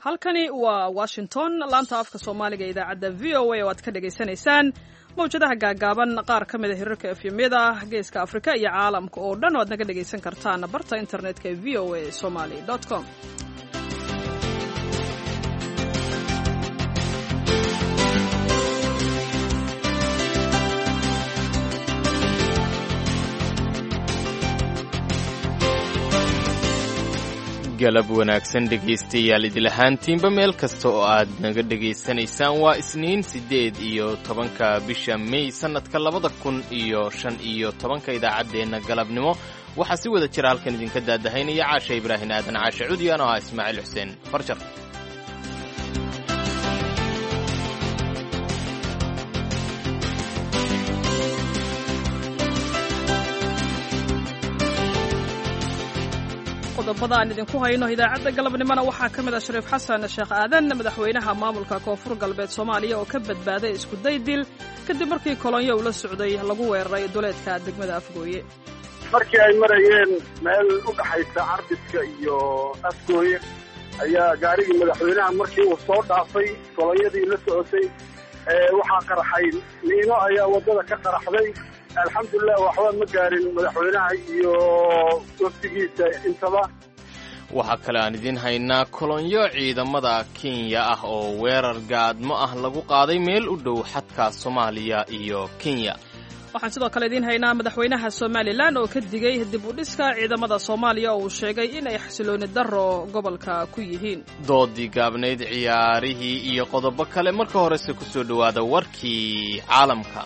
halkani waa Washington laanta afka Soomaaliga idaacadda VOA oo aad ka dhageysanaysaan mawjadaha gaagaaban qaar ka mid ah hirarka efyamyada geeska Afrika iyo caalamka oo dhan oo aad naga dhageysan kartaan barta internetka ee voasomali.com. galab wanaagsan dhegaystayaal idil ahaantiinba meel kasta oo aad naga dhegaysanaysaan waa Isniin 8 bisha May sanadka 2015 idaacaddeenna galabnimo waxaa si wada jira halkan idinka daadahaynaya Caasha Ibraahin Aadan Caasha Cudiyaan oo Ismaaciil Xuseen Farjar. qodobada aan idinku hayno idaacadda galabnimona waxaa ka mid ah Shariif Xasan Sheekh Aadan madaxweynaha maamulka Koonfur Galbeed Soomaaliya oo ka badbaaday isku daydil kadib markii kolonyo ula socday lagu weeraray duleedka degmada Afgooye. markii ay marayeen meel u dhaxaysa Carbiska iyo Afgooye ayaa gaarigii madaxweynaha markii uu soo dhaafay kolonyadii la socotay waxaa qaraxay niino ayaa wadada ka qaraxday. alxamdulillah waxba ma gaarin madaxweynaha iyo wafdigiisa intaba. waxaa kale aan idin haynaa kolonyo ciidamada Kenya ah oo weerar gaadmo ah lagu qaaday meel u dhow xadka Soomaaliya iyo Kenya. waxaan sidoo kale idin haynaa madaxweynaha Somaliland oo ka digay dib u dhiska ciidamada Soomaaliya oo uu sheegay in ay xasilooni darro gobolka ku yihiin. doodii gaabnayd ciyaarihii iyo qodobo kale marka horese ku soo dhawaada warkii caalamka.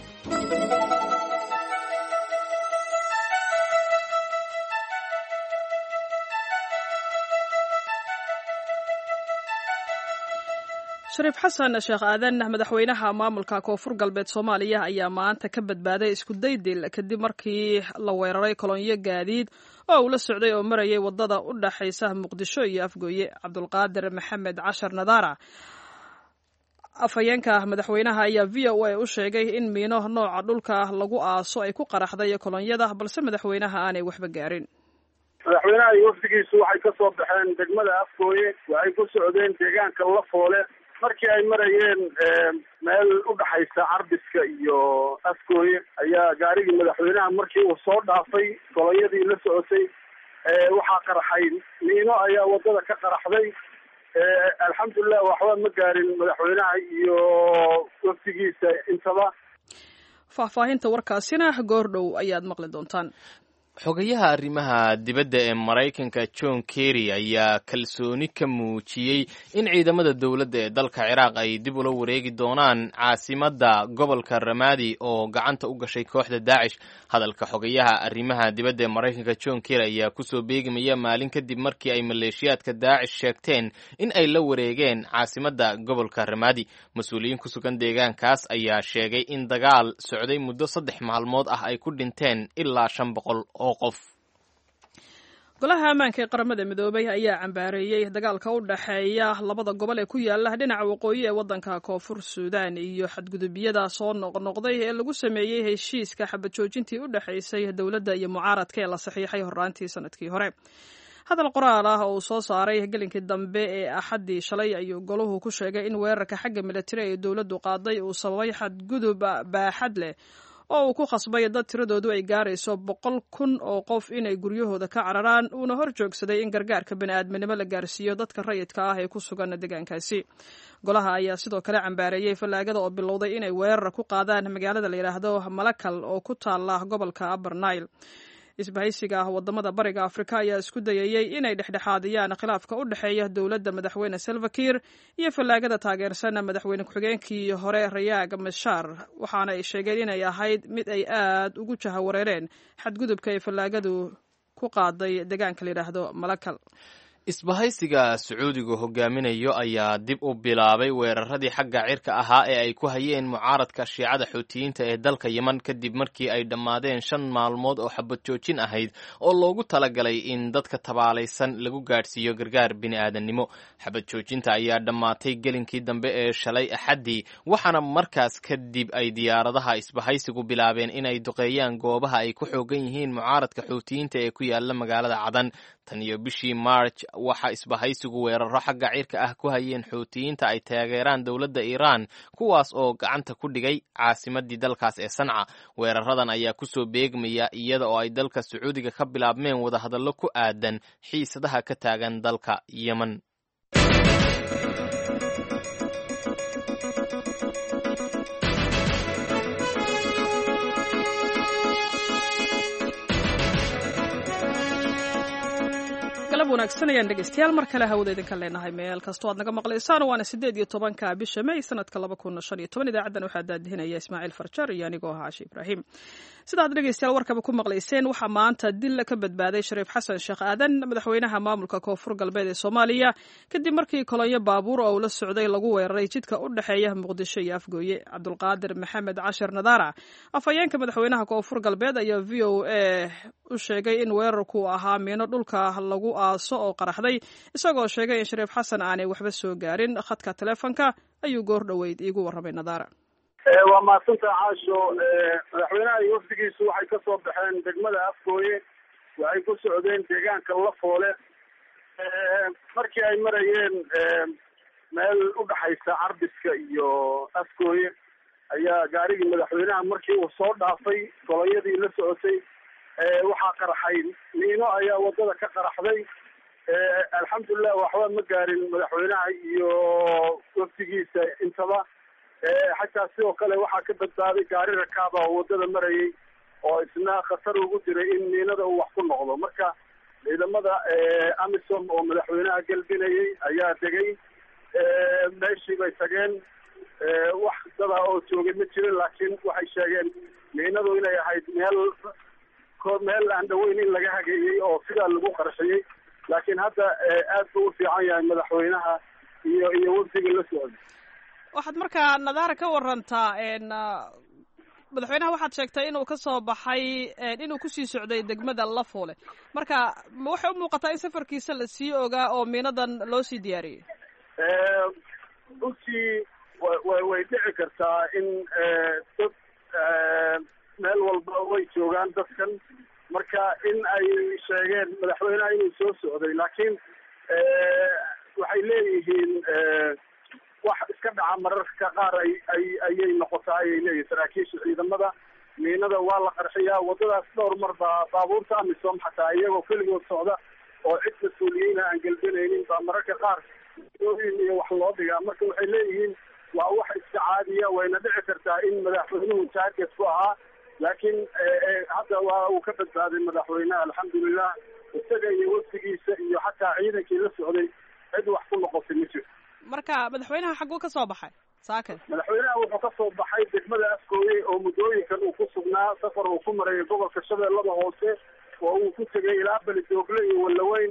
Shariif Xasan Sheekh Aadan madaxweynaha maamulka Koonfur Galbeed Soomaaliya ayaa maanta ka badbaaday isku daydil kadib markii la weeraray kolonyo gaadiid oo uu la socday oo marayay wadada u dhaxaysa Muqdisho iyo Afgooye. Cabdulqaadir Maxamed Cashar Nadaara afhayeenka madaxweynaha ayaa VOA u sheegay in miino nooca dhulka lagu aaso ay ku qaraxday kolonyada balse madaxweynaha aanay waxba gaarin. madaxweynaha iyo wafdigiisu waxay ka soo baxeen degmada Afgooye waxay ku socdeen deegaanka Lafoole markii ay marayeen meel u dhaxaysa Carbiska iyo Afgooye ayaa gaarigii madaxweynaha markii uu soo dhaafay kolonyadii la socotay waxaa qaraxay niino ayaa wadada ka qaraxday. alxamdulillah waxba ma gaarin madaxweynaha iyo wafdigiisa intaba. faahfaahinta warkaasina goordhow ayaad maqli doontaan. xogayaha arrimaha dibadda ee Maraykanka John Kerry ayaa kalsooni ka muujiyey in ciidamada dawladda ee dalka Ciraaq ay dib ula wareegi doonaan caasimadda gobolka Ramadi oo gacanta u gashay kooxda Daesh. hadalka xogayaha arrimaha dibadda ee Maraykanka John Kerry ayaa ku soo beegmaya maalin kadib markii ay maleeshiyaadka Daesh sheegteen in ay la wareegeen caasimadda gobolka Ramadi. mas'uuliyiin ku sugan deegaankaas ayaa sheegay in dagaal socday muddo 3 maalmood ah ay ku dhinteen ilaa 500 qof. golaha ammaanka ee qaramada midoobay ayaa cambaareeyay dagaalka u dhaxeeya labada gobol ee ku yaala dhinaca waqooyi ee waddanka Koonfur Suudaan iyo xadgudubyada soo noqnoqday ee lagu sameeyay heshiiska xabad joojintii u dhaxaysay dawladda iyo mucaaradka ee la saxiixay horraantii sanadkii hore. hadal qoraal ah oo soo saaray gelinkii dambe ee Axaddii shalay ayuu goluhu ku sheegay in weerarka xagga militari ee dawladdu qaaday uu sababay xadgudub baaxad leh oo uu ku khasbay dad tiradoodu ay gaarayso 100,000 oo qof inay guryahooda ka cararaan uuna hor joogsaday in gargaarka bini'aadminimo la gaarsiiyo dadka rayidka ah ee ku sugan deegaankaasi. golaha ayaa sidoo kale cambaareeyay fallaagada oo bilowday inay weerar ku qaadaan magaalada la yiraahdo Malakal oo ku taala gobolka Upper Nile. isbahaysiga wadamada bariga Afrika ayaa isku dayayay inay dhexdhexaadiyaan khilaafka u dhaxeeya dawladda madaxweyne Salva Kiir iyo fallaagada taageersan madaxweyne ku-xigeenkii hore Riek Machar waxaana ay sheegeen inay ahayd mid ay aad ugu jahawareereen xadgudubka ay fallaagadu ku qaaday deegaanka la yiraahdo Malakal. isbahaysiga Sacuudigu hogaaminayo ayaa dib u bilaabay weeraradii xagga cirka ahaa ee ay ku hayeen mucaaradka Shiicada Xuutiyiinta ee dalka Yemen kadib markii ay dhammaadeen 5 maalmood oo xabad joojin ahayd oo loogu talagalay in dadka tabaalaysan lagu gaadhsiiyo gargaar bini'aadanimo. xabad joojinta ayaa dhammaatay gelinkii dambe ee shalay Axaddii waxaana markaas kadib ay diyaaradaha isbahaysigu bilaabeen inay duqeeyaan goobaha ay ku xoogan yihiin mucaaradka Xuutiyiinta ee ku yaala magaalada Cadan. tan iyo bishii March waxa isbahaysigu weeraro xagga cirka ah ku hayeen Xuutiyiinta ay taageeraan dowladda Iiraan kuwaas oo gacanta ku dhigay caasimadii dalkaas ee Sanca. Weeraradan ayaa ku soo beegmaya iyada oo ay dalka Sacuudiga ka bilaabmeen wadahadallo ku aadan xiisadaha ka taagan dalka Yemen. wanaagsan ayaan dhegeystayaal mar kale hawada idinka leenahay meel kastoo aad naga maqlaysaan waana 18 bisha May sanadka 2015 idaacadan waxaa daadihinaya Ismaaciil Farjar iyo anigoo ah Caashi Ibraahim. Sidaad dhegeystayaal warkaba ku maqlayseen waxaa maanta dil ka badbaaday Shariif Xasan Sheekh Aadan madaxweynaha maamulka Koonfur Galbeed ee Soomaaliya kadib markii kolonyo baabuur oo la socday lagu weeraray jidka u dhaxeeya Muqdisho iyo Afgooye. Cabdulqaadir Maxamed Cashir Nadaara afhayeenka madaxweynaha Koonfur Galbeed ayaa VOA u sheegay in weerarku ahaa meeno dhulka lagu oo qaraxday isagoo sheegay in Shariif Xasan aanay waxba soo gaarin. Khadka telefoonka ayuu goor dhaweyd iigu warramay Nadaara. waa maasanta Caasho, madaxweynaha iyo wafdigiisu waxay ka soo baxeen degmada Afgooye, waxay ku socdeen deegaanka Lafoole. markii ay marayeen meel u dhaxaysa Carbiska iyo Afgooye ayaa gaarigii madaxweynaha markii uu soo dhaafay kolonyadii la socotay waxaa qaraxay miino ayaa wadada ka qaraxday. alxamdulillah waxba ma gaarin madaxweynaha iyo wafdigiisa intaba. xataa sidoo kale waxaa ka badbaaday gaari rakaaba oo wadada marayay oo isna khatar ugu jiray in miinada uu wax ku noqdo. marka ciidamada AMISOM oo madaxweynaha galbinayay ayaa degay, meeshii bay tageen. wax dada oo joogay ma jirin, laakiin waxay sheegeen miinadu inay ahayd meel aan dhaweyn in laga hageeyey oo sidaa lagu qarxiyey. laakiin hadda aad buu u fiican yahay madaxweynaha iyo wafdiga la socday. waxaad markaa Nadaara ka warantaa madaxweynaha waxaad sheegtay inuu ka soo baxay inuu kusii socday degmada Lafoole. marka waxay u muuqataa in safarkiisa la sii ogaa oo miinadan loo sii diyaariyey. runtii way dhici kartaa in dad meel walba way joogaan dadkan, marka in ay sheegeen madaxweynaha inuu soo socday. laakiin waxay leeyihiin wax iska dhaca mararka qaar ayay noqotaa ayay leeyihin saraakiisha ciidamada. miinada waa la qarxiyaa wadadaas dhowr mar baa baabuurta AMISOM xataa iyagoo keligood socda oo cid mas-uuliyiina aan gelbinaynin baa mararka qaar iyo wax loo dhigaa. marka waxay leeyihiin waa wax iska caadiya, wayna dhici kartaa in madaxweynuhu target ku ahaa, laakiin hadda waa uu ka badbaaday madaxweynaha alxamdulilah. isaga iyo wafdigiisa iyo xataa ciidankii la socday cid wax ku noqotay ma jirto. marka madaxweynaha xaguu ka soo baxay saakay? madaxweynaha wuxuu ka soo baxay degmada Afgooye oo muddooyinkan uu ku sugnaa safar uu ku maray gobolka Shabeellada Hoose oo uu ku tegay ilaa Beledoogle iyo Wallaweyn.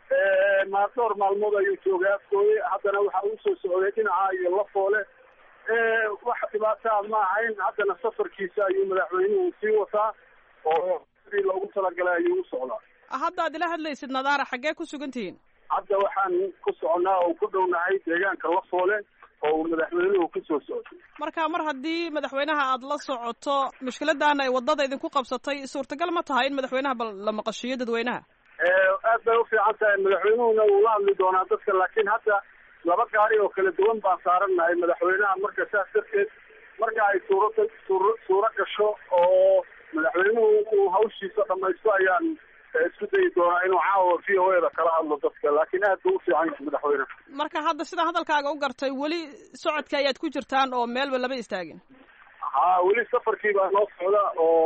dhowr maalmood ayuu joogay Afgooye, haddana waxa uu soo socday dhinaca iyo Lafoole. wax dhibaato ma ahayn. haddana safarkiisa ayuu madaxweynuhu sii wataa oo sidii loogu talagalay ayuu u socdaa. hadda aad ila hadlaysid Nadaara, xaggee ku sugan tihiin? hadda waxaan ku soconaa oo ku dhownahay deegaanka Lafoole oo madaxweynuhu ku soo socday. marka mar haddii madaxweynaha aad la socoto mushkiladan ay wadada idinku qabsatay, suurtagal ma tahay in madaxweynaha la maqashiyo dadweynaha? aad bay u fiican tahay. madaxweynuhuna wuu la hadli doonaa dadka, laakiin hadda laba gaari oo kala duwan baan saarannahay madaxweynaha. marka saas darteed marka ay suuro gasho oo madaxweynuhu uu hawshiisa dhamaysto ayaan isku dayi doonaa inuu caawa VOA kala hadlo dadka, laakiin aad buu u fiican yahay madaxweynaha. marka hadda sida hadalkaaga u gartay weli socodka ayaad ku jirtaan oo meelba lama istaagin? weli safarkii baa noo socda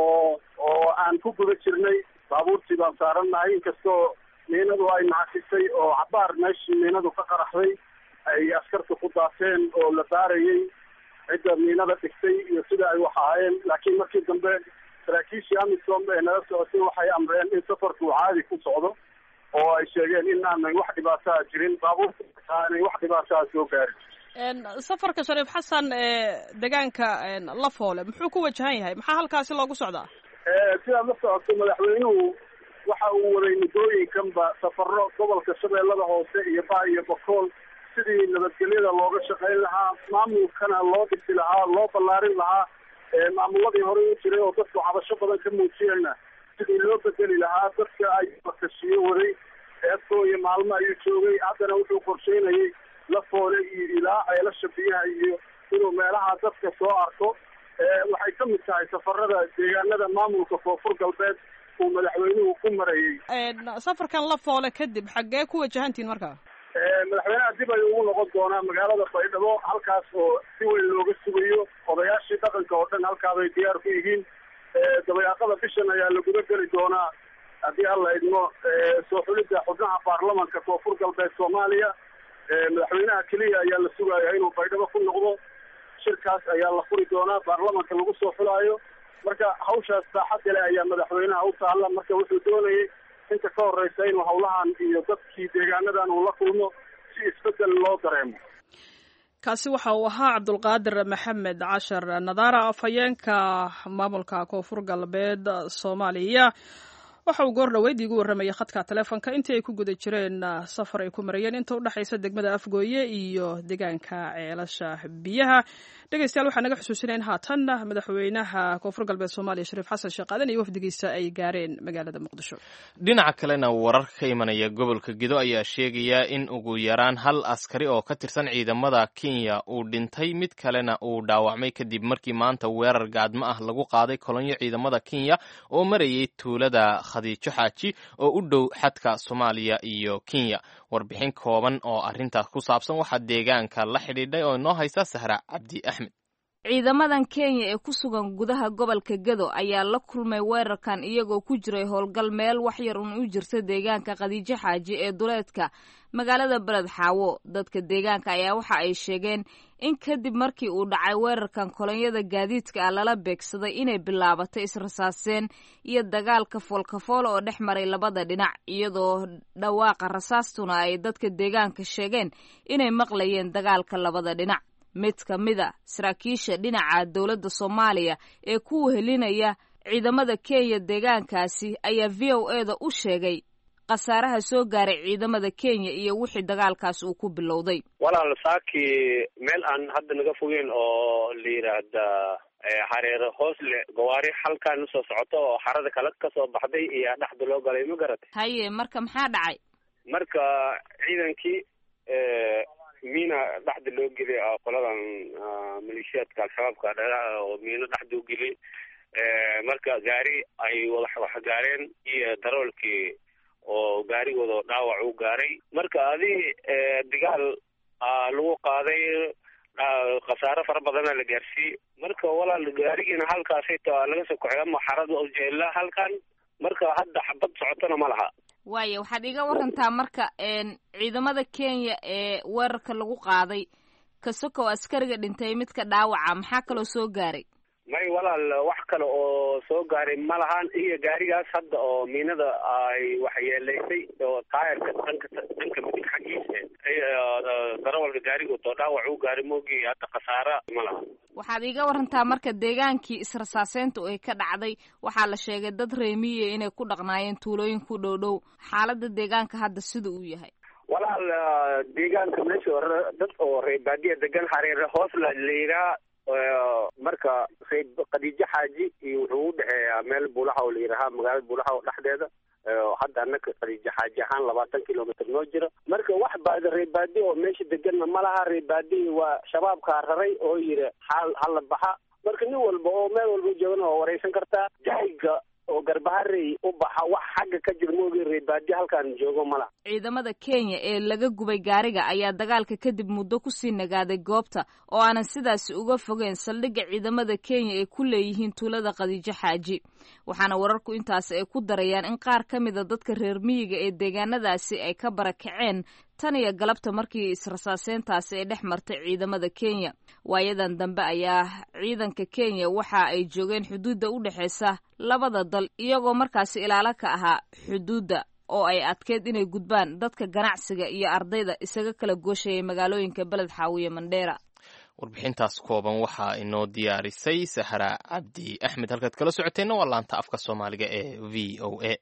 oo aan ku guda jirnay. baabuurtii baan saarannahay, inkastoo miinadu ay nacasisay oo cabaar meeshii miinadu ka qaraxday ay askarta ku daateen oo la baarayay cidda miinada dhigtay iyo sida ay wax ahaayeen. laakiin markii dambe saraakiishii AMISOM ee nala socotay waxay amreen in safarku caadi ku socdo oo ay sheegeen in aanay wax dhibaataa jirin, baabuurta aanay wax dhibaataa soo gaarin. safarka Shariif Xasan deegaanka Lafoole muxuu ku wajahan yahay? maxaa halkaasi loogu socdaa? sidaad la socoto madaxweynuhu waxa uu waday muddooyinkanba safaro gobolka Shabeellada Hoose iyo Baa iyo Bokool sidii nabadgelyada looga shaqayn lahaa, maamulkana loo dhisi lahaa, loo ballaarin lahaa. maamuladii hore u jiray oo dadku cabasho badan ka muujiyeenna sidii loo bedeli lahaa. dadka ay bakashiyo waday afgooye maalmo ayuu joogay, haddana wuxuu qorsheynayay lafoole iyo ilaa ceelasha biyaha iyo inuu meelaha dadka soo arko. Waxay ka mid tahay safarada deegaanada maamulka koonfur galbeed uu madaxweynuhu ku marayay. Safarkan lafoole kadib xaggee ku wajahantiin markaa? Madaxweynaha dib ayuu ugu noqon doonaa magaalada Baydhabo, halkaas oo si weyn looga sugayo. Odayaashii dhaqanka oo dhan halkaabay diyaar ku yihiin. Dabayaaqada bishan ayaa la guda geli doonaa haddii alla idmo soo xulidda xubnaha baarlamanka koonfur galbeed Soomaaliya. Madaxweynaha keliya ayaa la sugayaa inuu Baydhabo ku noqdo. Shirkaas ayaa la furi doonaa, baarlamanka lagu soo xulaayo. Marka hawshaas saaxad leh ayaa madaxweynaha u taalla. Marka wuxuu doonayay inta ka horeysa inuu hawlahan iyo dadkii deegaanadan uu la kulmo si isbedel loo dareemo. kaasi waxa uu ahaa Cabdulqaadir Maxamed Cashar Nadaara, afhayeenka maamulka koonfur galbeed Soomaaliya. waxa uu goor dhaweyd igu warramayay khadka taleefanka intii ay ku guda jireen safar ay ku marayeen inta u dhaxaysa degmada Afgooye iyo deegaanka ceelasha biyaha. dhegeystayaal waxaan naga xusuusinayn haatan madaxweynaha koonfur galbeed Soomaaliya Shariif Xasan Sheekh Aadan iyo wafdigiisa ay gaareen magaalada Muqdisho. dhinaca kalena warar ka imanaya gobolka Gedo ayaa sheegaya in ugu yaraan hal askari oo ka tirsan ciidamada Kenya uu dhintay, mid kalena uu dhaawacmay kadib markii maanta weerar gaadmo ah lagu qaaday kolonyo ciidamada Kenya oo marayay tuulada Khadiijo Xaaji oo u dhow xadka Soomaaliya iyo Kenya. warbixin kooban oo arrintaas ku saabsan waxaa deegaanka la xidhiidhay oo inoo haysta Sahra Cabdi Axmed. ciidamadan Kenya ee ku sugan gudaha gobolka Gedo ayaa la kulmay weerarkan iyagoo ku jiray howlgal meel wax yar u jirta deegaanka Khadiijo Xaaji ee duleedka magaalada Beled Xaawo. dadka deegaanka ayaa waxa ay sheegeen in kadib markii uu dhacay weerarkan kolonyada gaadiidka lala beegsaday inay bilaabatay israsaaseen iyo dagaal kafool oo dhex maray labada dhinac, iyadoo dhawaaqa rasaastuna ay dadka deegaanka sheegeen inay maqlayeen dagaalka labada dhinac. mid ka mida saraakiisha dhinaca dowladda Soomaaliya ee ku wehelinaya ciidamada Kenya deegaankaasi ayaa VOA-da u sheegay qasaaraha soo gaaray ciidamada Kenya iyo wixii dagaalkaas uu ku bilowday. walaal saaki meel aan hadda naga fogeen oo la yiraahdo hareer hoosle gawaari halkan soo socoto oo xarada kala ka soo baxday iyo dhaxda loo galay ma garatay. haye marka maxaa dhacay? marka ciidankii miina dhaxda loo gelay qoladan maleeshiyadka al-shabaabka oo miina dhaxda u gelay marka gaari ay wax gaareen iyo daroolkii oo gaarigooda dhaawac u gaaray. marka adii dagaal lagu qaaday khasaare fara badan la gaarsiiyay. marka walaal gaarigiina halkaas laga soo kacay ama xarada u jeela halkan. marka hadda xabad socotana ma laha. waaye waxaad iga warantaa marka ciidamada Kenya ee weerarka lagu qaaday kasoo askariga dhintay midka dhaawaca maxaa kaloo soo gaaray? may walaal wax kale oo soo gaaray ma lahan. iyo gaarigaas hadda oo miinada ay waxyeelaysay oo taayirka dhanka midig xagiisa darawalka gaariga oo dhaawac u gaaray moogi hadda khasaara ma laha. waxaad iga warantaa marka deegaankii israsaaseynta ay ka dhacday waxaa la sheegay dad reemiye inay ku dhaqnaayeen tuulooyin ku dhow xaaladda deegaanka hadda sida uu yahay. walaal deegaanka meesha dad oo reer baadiya degan hareer hoos la leeyahay marka Khadiijo Xaaji iyo wuxuu u dhaxeeyaa meel Buulaha oo la yiraahdo magaalada Buulaha oo dhaxdeeda hadda anaka Khadiijo Xaaji ahaan 20 kilomitir noo jira. marka wax baad reer baadi oo meesha degan ma laha. reer baadi waa shabaabka raray oo yiri hal baxa. marka nin walba oo meel walba joogana oo wareysan kartaa jayga oo garbaharey u baxa wax xagga ka jir moogi reer baadi halkan joogo ma laha. ciidamada Kenya ee laga gubay gaariga ayaa dagaalka kadib muddo ku sii nagaaday goobta oo aanan sidaas uga fogeen saldhigga ciidamada Kenya ee ku leeyihiin tuulada Khadiijo Xaaji. waxaana wararku intaas ay ku darayaan in qaar ka mid ah dadka reer miyiga ee deegaanadaasi ay ka barakaceen tan iyo galabta markii israsaaseentaasi ay dhex martay ciidamada Kenya. waayadan dambe ayaa ciidanka Kenya waxa ay joogeen xuduudda u dhaxaysa labada dal iyagoo markaasi ilaalo ka ahaa xuduudda oo ay adkeed inay gudbaan dadka ganacsiga iyo ardayda isaga kala gooshayay magaalooyinka Beled Xaawo iyo Mandheera. warbixintaas kooban waxaa inoo diyaarisay Sahra Cabdi Axmed. halkaad kala socoteenna waa laanta afka Soomaaliga ee VOA.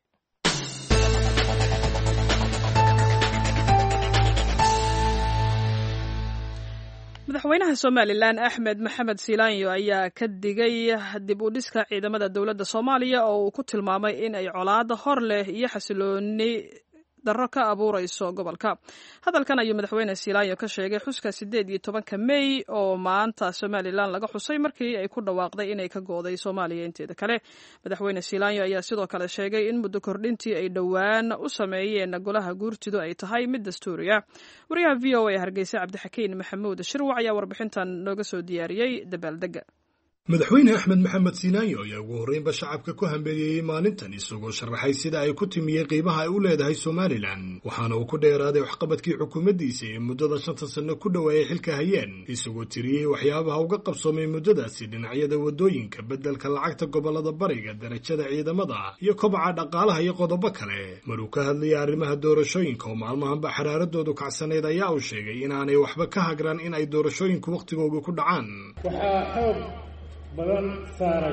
madaxweynaha Somaliland Axmed Maxamed Siilaanyo ayaa ka digay dib u dhiska ciidamada dowladda Soomaaliya oo uu ku tilmaamay in ay colaad hor leh iyo xasilooni darro ka abuurayso gobolka. hadalkan ayuu madaxweyne siilaanyo ka sheegay xuska 18 May oo maanta Somaliland laga xusay markii ay ku dhawaaqday inay ka gooday Soomaaliya inteeda kale. madaxweyne siilaanyo ayaa sidoo kale sheegay in muddo kordhintii ay dhowaan u sameeyeen golaha guurtidu ay tahay mid dastuuri ah. wariyaha VOA Hargeysa Cabdixakiin Maxamuud Shirwac ayaa warbixintan nooga soo diyaariyay dabaaldega. madaxweyne axmed maxamed siinaayo ayaa ugu horreynba shacabka ku hambalyeeyey maalintan isagoo sharaxay sida ay ku timiyey qiimaha ay u leedahay Somaliland waxaana uu ku dheeraaday waxqabadkii xukuumaddiisa ee muddada 5 sano ku dhowaayay xilka hayeen isagoo tiriyey waxyaabaha uga qabsoomay muddadaasi dhinacyada wadooyinka beddelka lacagta gobollada bariga darajada ciidamada iyo kobaca dhaqaalaha iyo qodobo kale maruu ka hadlayay arrimaha doorashooyinka oo maalmahanba xaraaradoodu kacsanayd ayaa uu sheegay inaanay waxba ka hagran in ay doorashooyinku wakhtigooda ku dhacaan badan saaray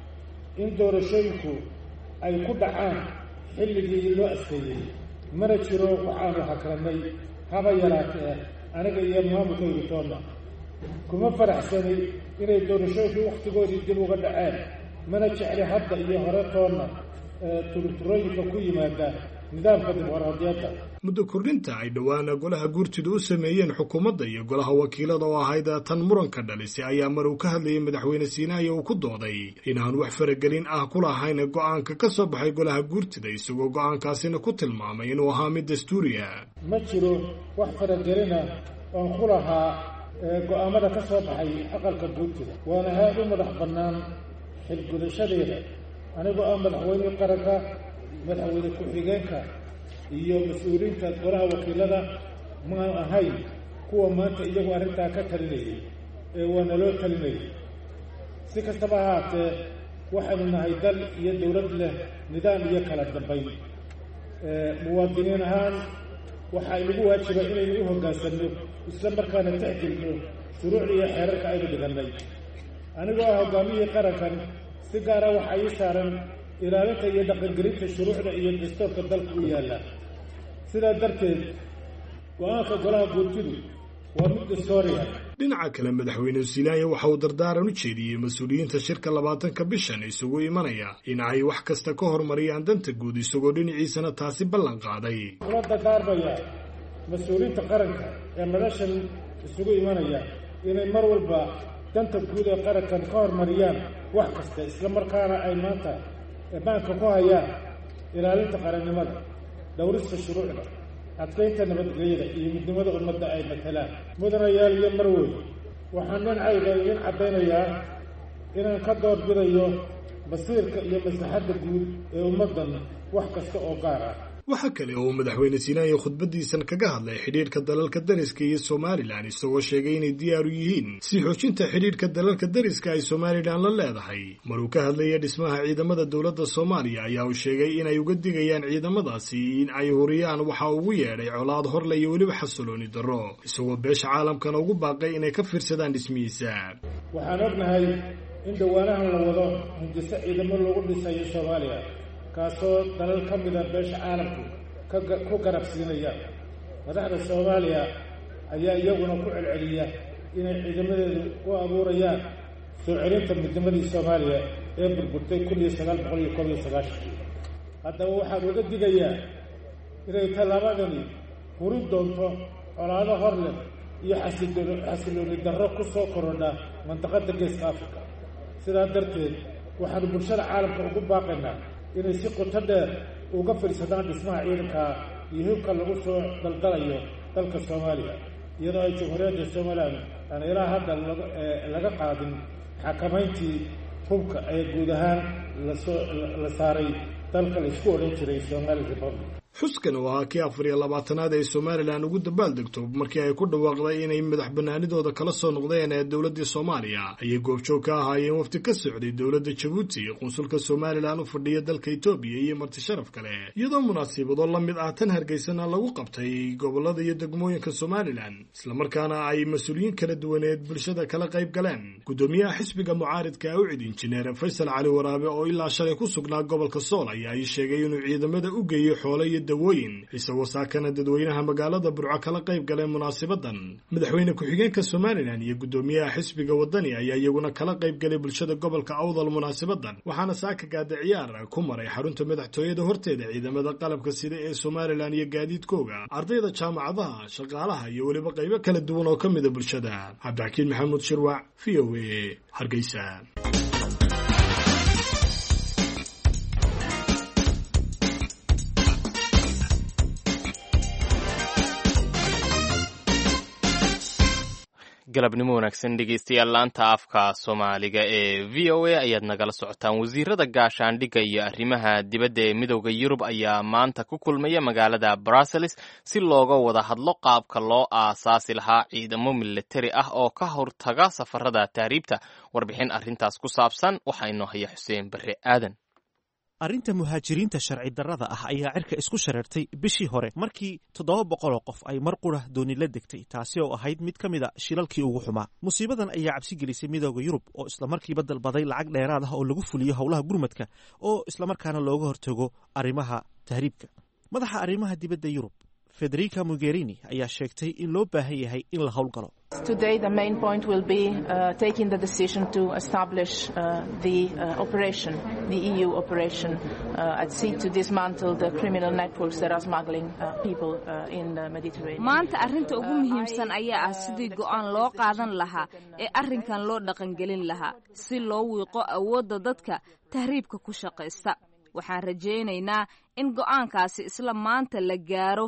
in doorashooyinku ay ku dhacaan xilligii loo asteeyey mana jiro waxaanu hakranay haba yaraatee aniga iyo maamulkaygu toonna kuma faraxsanay inay doorashooyinku wakhtigoodii dib uga dhaceen mana jecli hadda iyo hore toonna turturooyinka ku yimaada nidaamka dimuqraadiyadda muddo kordhinta ay dhowaana golaha guurtidu u sameeyeen xukuumadda iyo golaha wakiilada oo ahayd tan muranka dhalisay ayaa mar uu ka hadlayay madaxweyne siinaayo uu ku dooday inaan wax faragelin ah ku lahayn go'aanka ka soo baxay golaha guurtida isagoo go'aankaasina ku tilmaamay inuu ahaa mid dastuuriya ma jiro wax faragelina oon ku lahaa go'aamada ka soo baxay aqalka guurtida waana aad u madax bannaan xilgudashadeeda anigoo ah madaxweyne qaranka madaxweyne ku-xigeenka iyo mas-uuliyiinta golaha wakiilada maan ahayn kuwa maanta iyagu arrintaa ka talinayay ee waana loo talinayay si kastaba ahaatee waxaynu nahay dal iyo dowlad leh nidaam iyo kala dambayn muwaadiniin ahaan waxaa inagu waajiba inaynu u hoggaansanno isla markaana tixgelino shuruucda iyo xeerarka aynu dhigannay anigoo ah hoggaamiyihii qarankan si gaara waxaa ii saaran ilaalinta iyo dhaqangelinta shuruucda iyo dastuurka dalka u yaalla sidaa darteed go'aanka golaha guurtidu waa mid dastuuriya dhinaca kale madaxweyne siilaanyo waxa uu dardaaran u jeediyey mas-uuliyiinta shirka 20 bishan isugu imanaya in ay wax kasta ka hormariyaan danta guud isagoo dhinaciisana taasi ballan qaaday kula dardaarmaya mas-uuliyiinta qaranka ee madashan isugu imanaya inay mar walba danta guud ee qarankan ka hormariyaan wax kasta isla markaana ay maanta baanka ku hayaan ilaalinta qarannimada dhowrista shuruucda adkaynta nabadgelyada iyo midnimada ummadda ay matalaan mudanayaal iyo marweyn waxaan dhinacayga idin caddaynayaa inaan ka doorbidayo basiirka iyo maslaxadda guud ee ummaddan wax kasta oo gaar ah waxa kale oo madaxweyne siinaayo khudbadiisan kaga hadlay xidhiidhka dalalka dariska iyo Somaliland isagoo sheegay inay diyaar u yihiin si xoojinta xidhiidhka dalalka dariska ay Somaliland la leedahay maruu ka hadlayay dhismaha ciidamada dowladda Soomaaliya ayaa uu sheegay inay uga digayaan ciidamadaasi in ay huriyaan waxa ugu yeedhay colaad horle iyo weliba xasilooni darro isagoo beesha caalamkana ugu baaqay inay ka fiirsadaan dhismihiisa waxaan ognahay in dhawaanahan la wado hindise ciidamo lagu dhisayo Soomaaliya kaasoo dalal ka mida beesha caalamku ku garabsiinaya madaxda Soomaaliya ayaa iyaguna ku celceliya inay ciidamadeedu u abuurayaan soo celinta midnimadii Soomaaliya ee burburtay 1991 haddaba waxaan uga digayaa inay tallaabadani hurin doonto colaado hor leh iyo xasilooni darro ku soo korodha mandaqadda geeska Afrika sidaa darteed waxaanu bulshada caalamka ugu baaqaynaa inay si qoto dheer uga fiirsadaan dhismaha ciidanka iyo hubka lagu soo daldalayo dalka Soomaaliya iyadoo ay jamhuuriyadda Soomaaliland aan ilaa hadda laga qaadin xakamayntii hubka ee guud ahaan la saaray dalka la isku odhan jiray Somali Republic xuskan oo ahaa kii 24aad ee Somaliland ugu dabaaldegto markii ay ku dhawaaqday inay madax banaanidooda kala soo noqdeen ee dowladda Soomaaliya ayay goobjoog ka ahaayeen wafdi ka socday dowladda Djibouti qunsulka Somaliland u fadhiya dalka Itoobiya iyo marti sharaf kale iyadoo munaasabado la mid ah tan Hargeysana lagu qabtay gobolada iyo degmooyinka Somaliland isla markaana ay mas'uuliyiin kala duwaneed bulshada kala qayb galeen gudoomiyaha xisbiga mucaaridka u cid injineer Faysal Cali Waraabe oo ilaa shalay ku sugnaa gobolka Sool ayaa sheegay inuu ciidamada u geeyo xoolo iyo dawooyin isagoo saakana dadweynaha magaalada burco kala qayb galay munaasabadan. madaxweyne ku-xigeenka somalilan iyo guddoomiyaha xisbiga wadani ayaa iyaguna kala qayb galay bulshada gobolka awdal munaasabadan, waxaana saaka gaada ciyaar ku maray xarunta madaxtooyada horteeda ciidamada qalabka sida ee somalilan iyo gaadiidkooga, ardayda jaamacadaha, shaqaalaha iyo weliba qaybo kala duwan oo ka mida bulshada. cabdixakiin maxamuud shirwac, v o a, hargeysa. galabnimo wanaagsan dhegeystayaal, laanta afka soomaaliga ee v o a ayaad nagala socotaan. wasiirada gaashaandhigga iyo arrimaha dibadda ee midowda yurub ayaa maanta ku kulmaya magaalada brussels si looga wada hadlo qaabka loo aasaasi lahaa ciidamo militari ah oo ka hortaga safarada tahriibta. warbixin arrintaas ku saabsan waxaa inoo haya xuseen barre aadan. arrinta muhaajiriinta sharci darrada ah ayaa cirka isku shareertay bishii hore markii 700 oo qof ay mar qura dooni la degtay, taasi oo ahayd mid ka mid a shilalkii ugu xumaa. musiibadan ayaa cabsi gelisay midowda yurub oo islamarkiiba dalbaday lacag dheeraad ah oo lagu fuliyo howlaha gurmadka oo islamarkaana looga hortago arrimaha tahriibka. madaxa arrimaha dibadda yurub Federica Mogherini ayaa sheegtay in loo baahan yahay in la howlgalo. Today the main point will be taking the decision to establish the operation, the EU operation at sea to dismantle the criminal networks that are smuggling people in the Mediterranean. maanta arrinta ugu muhiimsan ayaa ah sidii go'aan loo qaadan lahaa ee arrinkan loo dhaqangelin lahaa si loo wiiqo awoodda dadka tahriibka ku shaqaysta. waxaan rajaynaynaa in go'aankaasi isla maanta la gaaro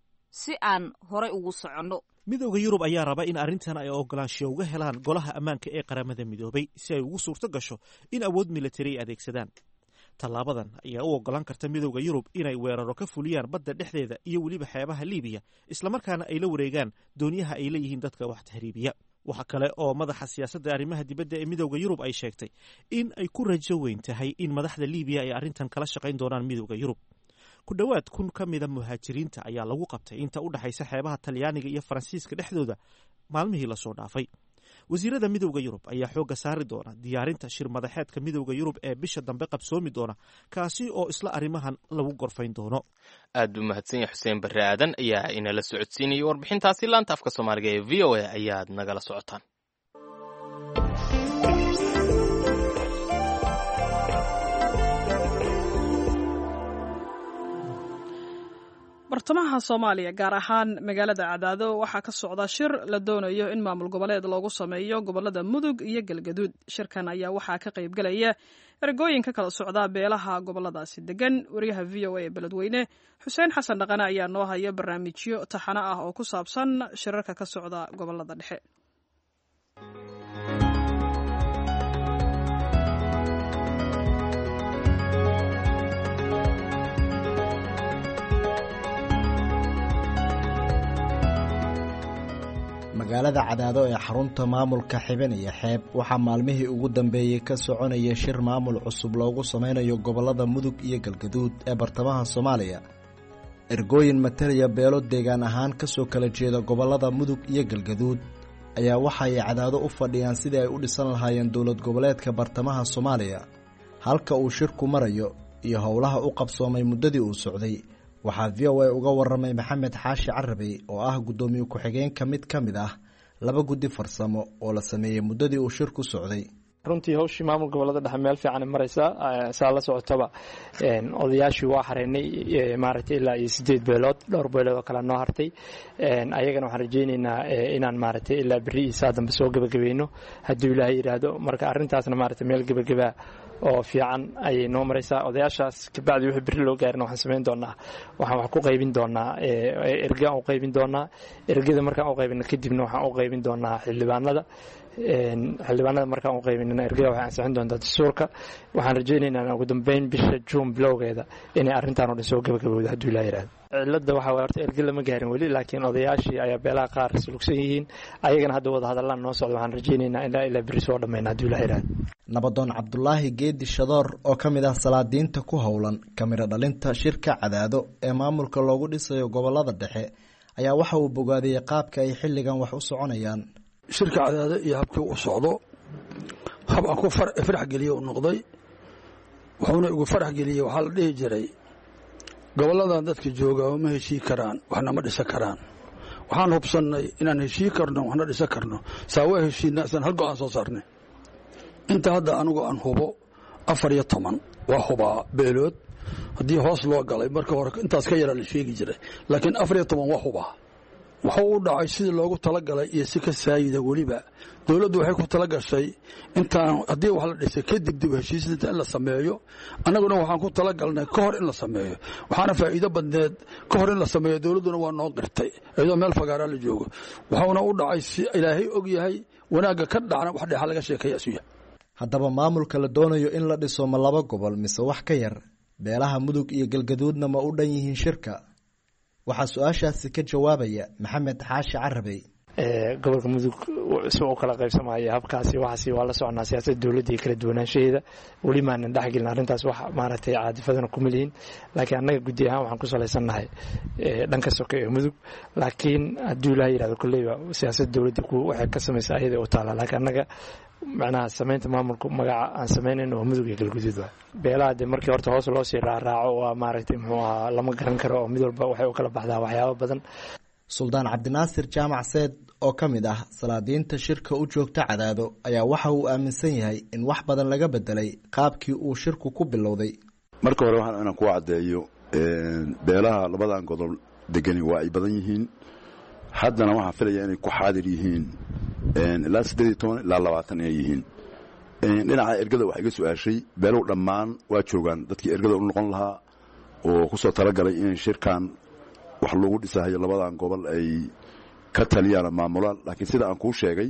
si aan horay ugu soconno. midowda yurub ayaa raba in arrintan ay ogolaanshiyo uga helaan golaha ammaanka ee qaramada midoobay si ay ugu suurto gasho in awood militari ay adeegsadaan. tallaabadan ayaa u ogolaan karta midowda yurub inay weeraro ka fuliyaan badda dhexdeeda iyo weliba xeebaha liibiya, islamarkaana ay la wareegaan dooniyaha ay leeyihiin dadka wax tahriibiya. waxa kale oo madaxa siyaasadda arrimaha dibadda ee midowda yurub ay sheegtay in ay ku rajo weyn tahay in madaxda liibiya ay arrintan kala shaqayn doonaan midowda yurub. ku dhowaad 1,000 ka mida muhaajiriinta ayaa lagu qabtay inta u dhaxaysa xeebaha Talyaaniga iyo Faransiiska dhexdooda maalmihii la soo dhaafay. wasiirada midowda yurub ayaa xooga saari doona diyaarinta shir madaxeedka midowda yurub ee bisha dambe qabsoomi doona, kaasi oo isla arrimahan lagu gorfayn doono. aad u mahadsan yahay xuseen barre aadan ayaa inala socodsiinayay warbixintaasi. laanta afka soomaaliga ee v o a ayaad nagala socotaan. bartamaha Soomaaliya gaar ahaan magaalada Cadaado waxaa ka socda shir la doonayo in maamul goboleed loogu sameeyo gobolada Mudug iyo Galgaduud. shirkan ayaa waxaa ka qayb galaya ergooyin ka kala socda beelaha goboladaasi degan. wariyaha VOA ee Beledweyne Xuseen Xasan Dhaqane ayaa noo haya barnaamijyo taxano ah oo ku saabsan shirarka ka socda gobolada dhexe. magaalada Cadaado ee xarunta maamulka Xibin iyo Xeeb waxaa maalmihii ugu dambeeyay ka soconaya shir maamul cusub loogu sameynayo gobolada Mudug iyo Galgaduud ee bartamaha Soomaaliya. ergooyin matalaya beelo deegaan ahaan ka soo kala jeeda gobolada Mudug iyo Galgaduud ayaa waxay Cadaado u fadhiyaan sidii ay u dhisan lahaayeen dowlad goboleedka bartamaha Soomaaliya. halka uu shirku marayo iyo howlaha u qabsoomay muddadii uu socday, waxaa VOA uga waramay Maxamed Xaashi Carabi oo ah gudoomiye ku-xigeenka mid ka mid ah 2 guddi farsamo oo la sameeyay muddadii uu shirku socday. runtii hawshii maamul gobolada dhexe meel fiican maraysa. saa la socotaba odayaashii waa xareynay maaragtay ilaa 8 beelood, dhowr beelood oo kale noo hartay. ayagana waxaan rajaynaynaa inaan maaragtay ilaa berri iyo saa dambe soo gabagabayno haddii Ilaahay yiraahdo. marka arrintaasna maaragtay meel gabagaba oo fiican ayay noo maraysaa. odayaashaas kabacdi wixii berri loo gaarin waxaan samayn doonaa, waxaan wax ku qaybin doonaa ergaan u qaybin doonaa. ergada markaan u qaybino kadibna waxaan u qaybin doonaa xildhibaanada. markaan u qaybinana ergada waxay ansixin doontaa dastuurka. waxaan rajaynaynaa ugu dambeyn bisha Juun bilowgeeda inay arrintan oo dhan soo gabagabowdo haddii Ilaahay yiraahdo. cilada waxa way horta erga lama gaarin weli, laakiin odayaashii ayaa beelaha qaar sulugsan yihiin. ayagana hadda wada hadallaan noo socdo. waxaan rajaynaynaa ilaa berri soo dhammayna haddii Ilaahay yiraahdo. nabadoon Cabdulaahi Geedi Shadoor oo ka mid ah salaadiinta ku howlan kamira dhalinta shirka Cadaado ee maamulka loogu dhisayo gobolada dhexe ayaa waxa uu bogaadiyay qaabka ay xilligan wax u soconayaan. shirka Cadaado iyo habkii uu socdo hab aan ku farax geliyo u noqday. wuxuuna ugu farax geliyay waxa la dhihi jiray gobolladan dadka jooga ma heshii karaan waxna ma dhisan karaan waxaan hubsannay inaan heshii karno waxna dhisan karno saa waa heshiina isaan hal go'aan soo saarnay inta hadda anigu aan hubo 14 waa hubaa beelood haddii hoos loo galay marka hore intaas ka yara la sheegi jiray laakiin 14 waa hubaa waxa uu dhacay sidii loogu talagalay iyo si ka saayida weliba dawladdu waxay ku talagashay intaan haddii wax la dhisay kadib dib heshiisnita in la sameeyo annaguna waxaan ku talagalnay ka hor in la sameeyo waxaana faa'iido badneed ka hor in la sameeyo dawladduna waa noo qirtay iyadoo meel fagaaraa la joogo waxauna u dhacay si ilaahay og yahay wanaagga ka dhacna wax dheexa laga sheekaya isuya haddaba maamulka la doonayo in la dhiso ma 2 gobol mise wax ka yar beelaha mudug iyo galgaduudna ma u dhan yihiin shirka waxaa su-aashaasi ka jawaabaya maxamed xaashi carabey gobolka mudug soo kala qaybsamaya habkaasi waxaasi waa la soconaa siyaasadda dawladda kala duwanaanshadeeda wali ma aan dhaxgelin arintaas wax maaragtay caadifadana ku miliin laakiin annaga gudi ahaan waxaan ku saleysanahay dhanka soke ee mudug laakiin haddii la yiraahdo kulleeyba siyaasadda dawladda ku waxay ka sameeysaa ayada oo taala laakiin annaga macnaha sameynta maamulka magaca aan sameynayno oo mudug iyo galguduud beelaha de markii horta hoos loo sii raaco waa maaragtay muxuu ahaa lama garan karo oo mid walba waxay u kala baxdaa waxyaabo badan suldaan cabdinaasir jaamac seed oo ka mid ah salaadiinta shirka u joogta Cadaado ayaa waxa uu aaminsan yahay in wax badan laga bedelay qaabkii uu shirku ku bilowday marka hore waxaan inaan ku cadeeyo beelaha labadan gobol degani waa ay badan yihiin haddana waxaan filayaa inay ku xaadir yihiin ilaa 18 ilaa 20 ay yihiin dhinaca ergada waxa iga su'aashay beelow dhammaan waa joogaan dadkii ergada u noqon lahaa oo ku soo talagalay in shirkan wax lagu dhisayo labadan gobol ay ka taliyaan maamulaan laakiin sida aan ku sheegay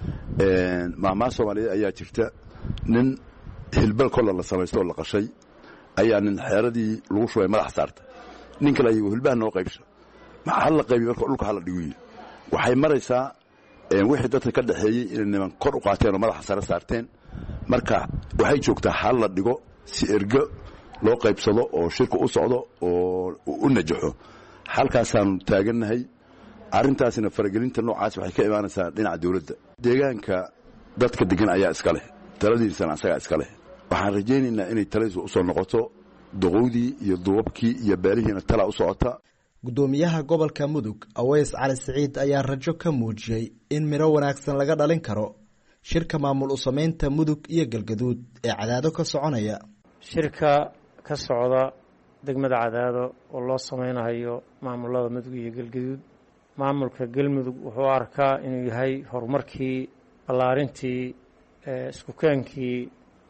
maamulka Soomaaliya ayaa jirta nin hilbal kala la sameeyo la qashay ayaa nin xeeradii lagu shubay madax saarta nin kale ayuu hilbaha noo qaybshay ma hal la qaybiyo marka dhulka hal dhigo waxay maraysaa wixii dadka ka dhaxeeyay in niman kor u qaateen oo madax sare saarteen marka waxay joogtaa hal la dhigo si ergo loo qaybsado oo shirku u socdo oo u najaxo halkaasaan taaganahay arintaasina faragelinta noocaas waxay ka imaanaysaa dhinaca dawladda deegaanka dadka degan ayaa iska leh taladiisana asaga iska leh waxaan rajaynaynaa inay taladiisu u soo noqoto doqowdii iyo duubabkii iyo beelihiina tala u socota gudoomiyaha gobolka mudug Aweys Cali Saciid ayaa rajo ka muujiyay in miro wanaagsan laga dhalin karo shirka maamul u sameynta mudug iyo galgaduud ee Cadaado ka soconaya shirka ka socda degmada Cadaado oo loo sameynayo maamulada mudug iyo galgaduud maamulka galmudug wuxuu arkaa inuu yahay horumarkii balaarintii isku keenkii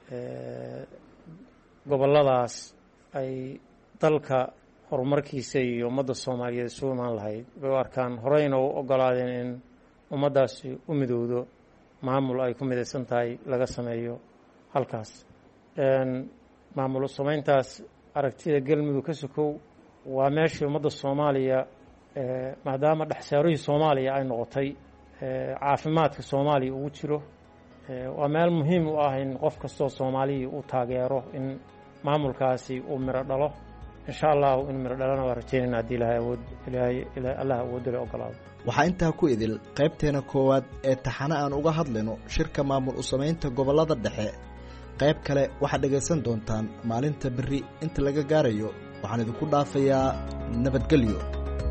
goboladaas ay dalka horumarkiisa iyo ummadda Soomaaliyeed soo imaan lahayd bay arkaan horeyna u ogolaadeen in ummadaasi u midowdo maamul ay ku midaysan tahay laga sameeyo halkaas maamul sameyntaas aragtida galmudug ka sokow waa meeshii ummadda Soomaaliya maadaama dhaxsaarihii Soomaaliya ay noqotay caafimaadka Soomaaliya ugu jiro waa meel muhiim u ah in qof kastoo Soomaaliya uu taageero in maamulkaasi uu miro dhalo insha Allah in miro dhalana waa rajaynaa hadii Allah awood leh ogolaado waxaa intaa ku idil qaybteena koowaad ee taxana aan uga hadlayno shirka maamul u sameynta gobolada dhexe qayb kale waxaad dhagaysan doontaan maalinta berri inta laga gaarayo waxaan idinku dhaafayaa nabadgelyo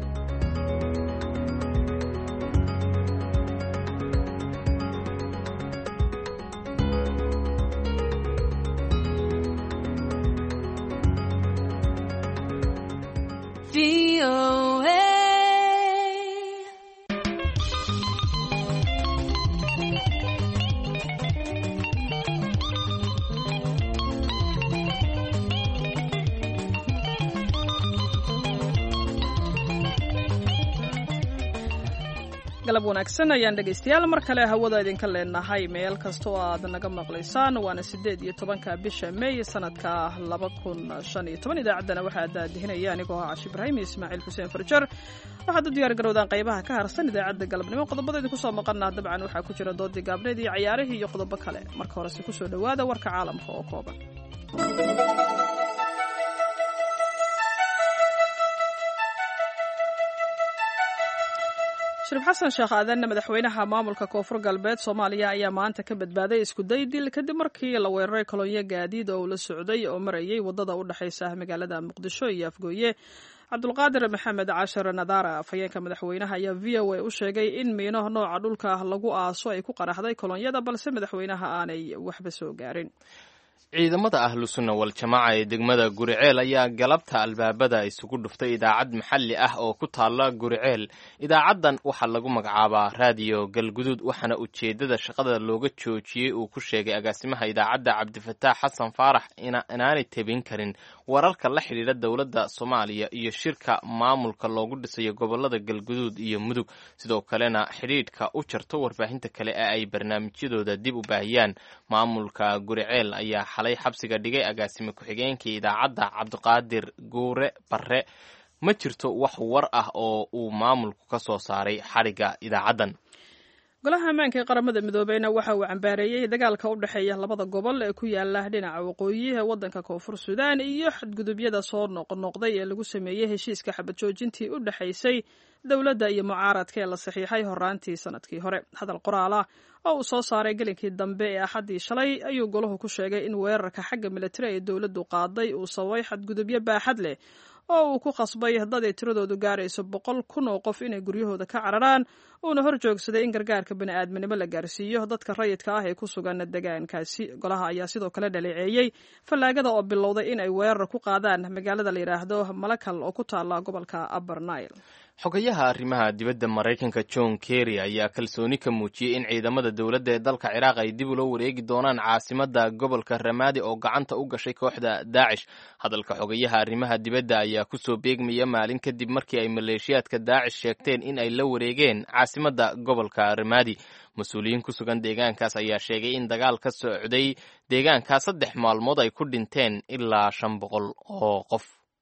galab wanaagsan ayaan dhegaystayaal mar kale hawada idinka leenahay meel kasta oo aad naga maqlaysaan waana 18 bisha May sanadka 2015 idaacaddana waxaa daadihinaya anigoo ah Cashi Ibrahim Ismaaciil Xuseen Farjar waxaad u diyaar garowdaan qaybaha ka harsan idaacadda galabnimo qodobada idinku soo maqannaa dabcan waxaa ku jira doodii gaabneed iyo ciyaarihii iyo qodobo kale marka hore si ku soo dhawaada warka caalamka oo kooban shariif xasan sheekh aadan madaxweynaha maamulka koonfur galbeed Soomaaliya ayaa maanta ka badbaaday isku day dil kadib markii la weeraray kolonyo gaadiid oo la socday oo marayay wadada u dhaxaysa magaalada Muqdisho iyo Afgooye. Cabdulqaadir Maxamed Cashar Nadaara afhayeenka madaxweynaha ayaa VOA u sheegay in miino nooca dhulka lagu aaso ay ku qaraxday kolonyada balse madaxweynaha aanay waxba soo gaarin. ciidamada ahlu sunna wal jamaaca ee degmada Guriceel ayaa galabta albaabada isugu dhuftay idaacad maxalli ah oo ku taala Guriceel. Idaacadan waxaa lagu magacaabaa Radio Galgudud waxaana ujeedada shaqada looga joojiyay uu ku sheegay agaasimaha idaacadda Cabdifataax Xasan Faarax inaanay tabin karin wararka la xiriira dowladda Soomaaliya iyo shirka maamulka loogu dhisayo gobolada Galgudud iyo Mudug, sidoo kalena xiriirka u jarto warbaahinta kale ee ay barnaamijyadooda dib u baahiyaan. Maamulka Guriceel ayaa xalay xabsiga dhigay agaasime ku-xigeenkii idaacadda Cabdiqaadir Guure Barre. Ma jirto wax war ah oo uu maamulku ka soo saaray xariga idaacadan. golaha ammaanka ee qaramada midoobeyna waxa uu cambaareeyay dagaalka u dhaxeeya labada gobol ee ku yaala dhinaca waqooyi ee wadanka Koonfur Suudaan iyo xadgudubyada soo noqnoqday ee lagu sameeyay heshiiska xabad joojintii u dhaxaysay dowladda iyo mucaaradka ee la saxiixay horaantii sanadkii hore. Hadal qoraal ah oo uu soo saaray galinkii dambe ee Axadii shalay ayuu golahu ku sheegay in weerarka xagga militari ee dowladdu qaaday uu sababay xadgudubyo baaxad leh oo uu ku qasbay dad ay tiradoodu gaarayso 100,000 oo qof inay guryahooda ka cararaan uuna hor joogsaday in gargaarka bini'aadminimo la gaarsiiyo dadka rayidka ah ee ku sugan deegaankaasi. Golaha ayaa sidoo kale dhaleeceeyay fallaagada oo bilowday in ay weerar ku qaadaan magaalada la yiraahdo Malakal oo ku taala gobolka Upper Nile. xogayaha arrimaha dibadda Mareykanka John Kerry ayaa kalsooni ka muujiyay in ciidamada dowladda ee dalka Ciraaq ay dib u wareegi doonaan caasimadda gobolka Ramadi oo gacanta u gashay kooxda Daesh. Hadalka xogayaha arrimaha dibadda ayaa ku soo beegmaya maalin kadib markii ay maleeshiyaadka Daesh sheegteen in ay la wareegeen caasimadda gobolka Ramadi. Mas-uuliyiin ku sugan deegaankaas ayaa sheegay in dagaal ka socday deegaankaas 3 maalmood ay ku dhinteen ilaa 500 oo qof.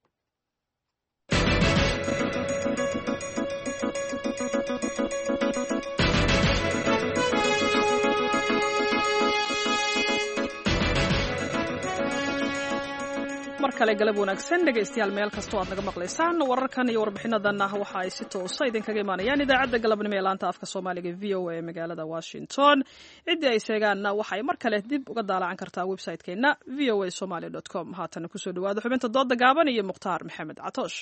markale galab wanaagsan dhegaystayaal meel kastoo aad naga maqlaysaan wararkan iyo warbixinadan waxa ay si toos ah idinkaga imaanayaan idaacadda galabnimo ee laanta afka Soomaaliga VOA ee magaalada Washington. cidii ay sheegaanna waxa ay mar kale dib uga daalacan kartaa website-keena voasomali.com. haatan ku soo dhawaado xubinta dooda gaaban iyo Mukhtaar Maxamed Catoosh.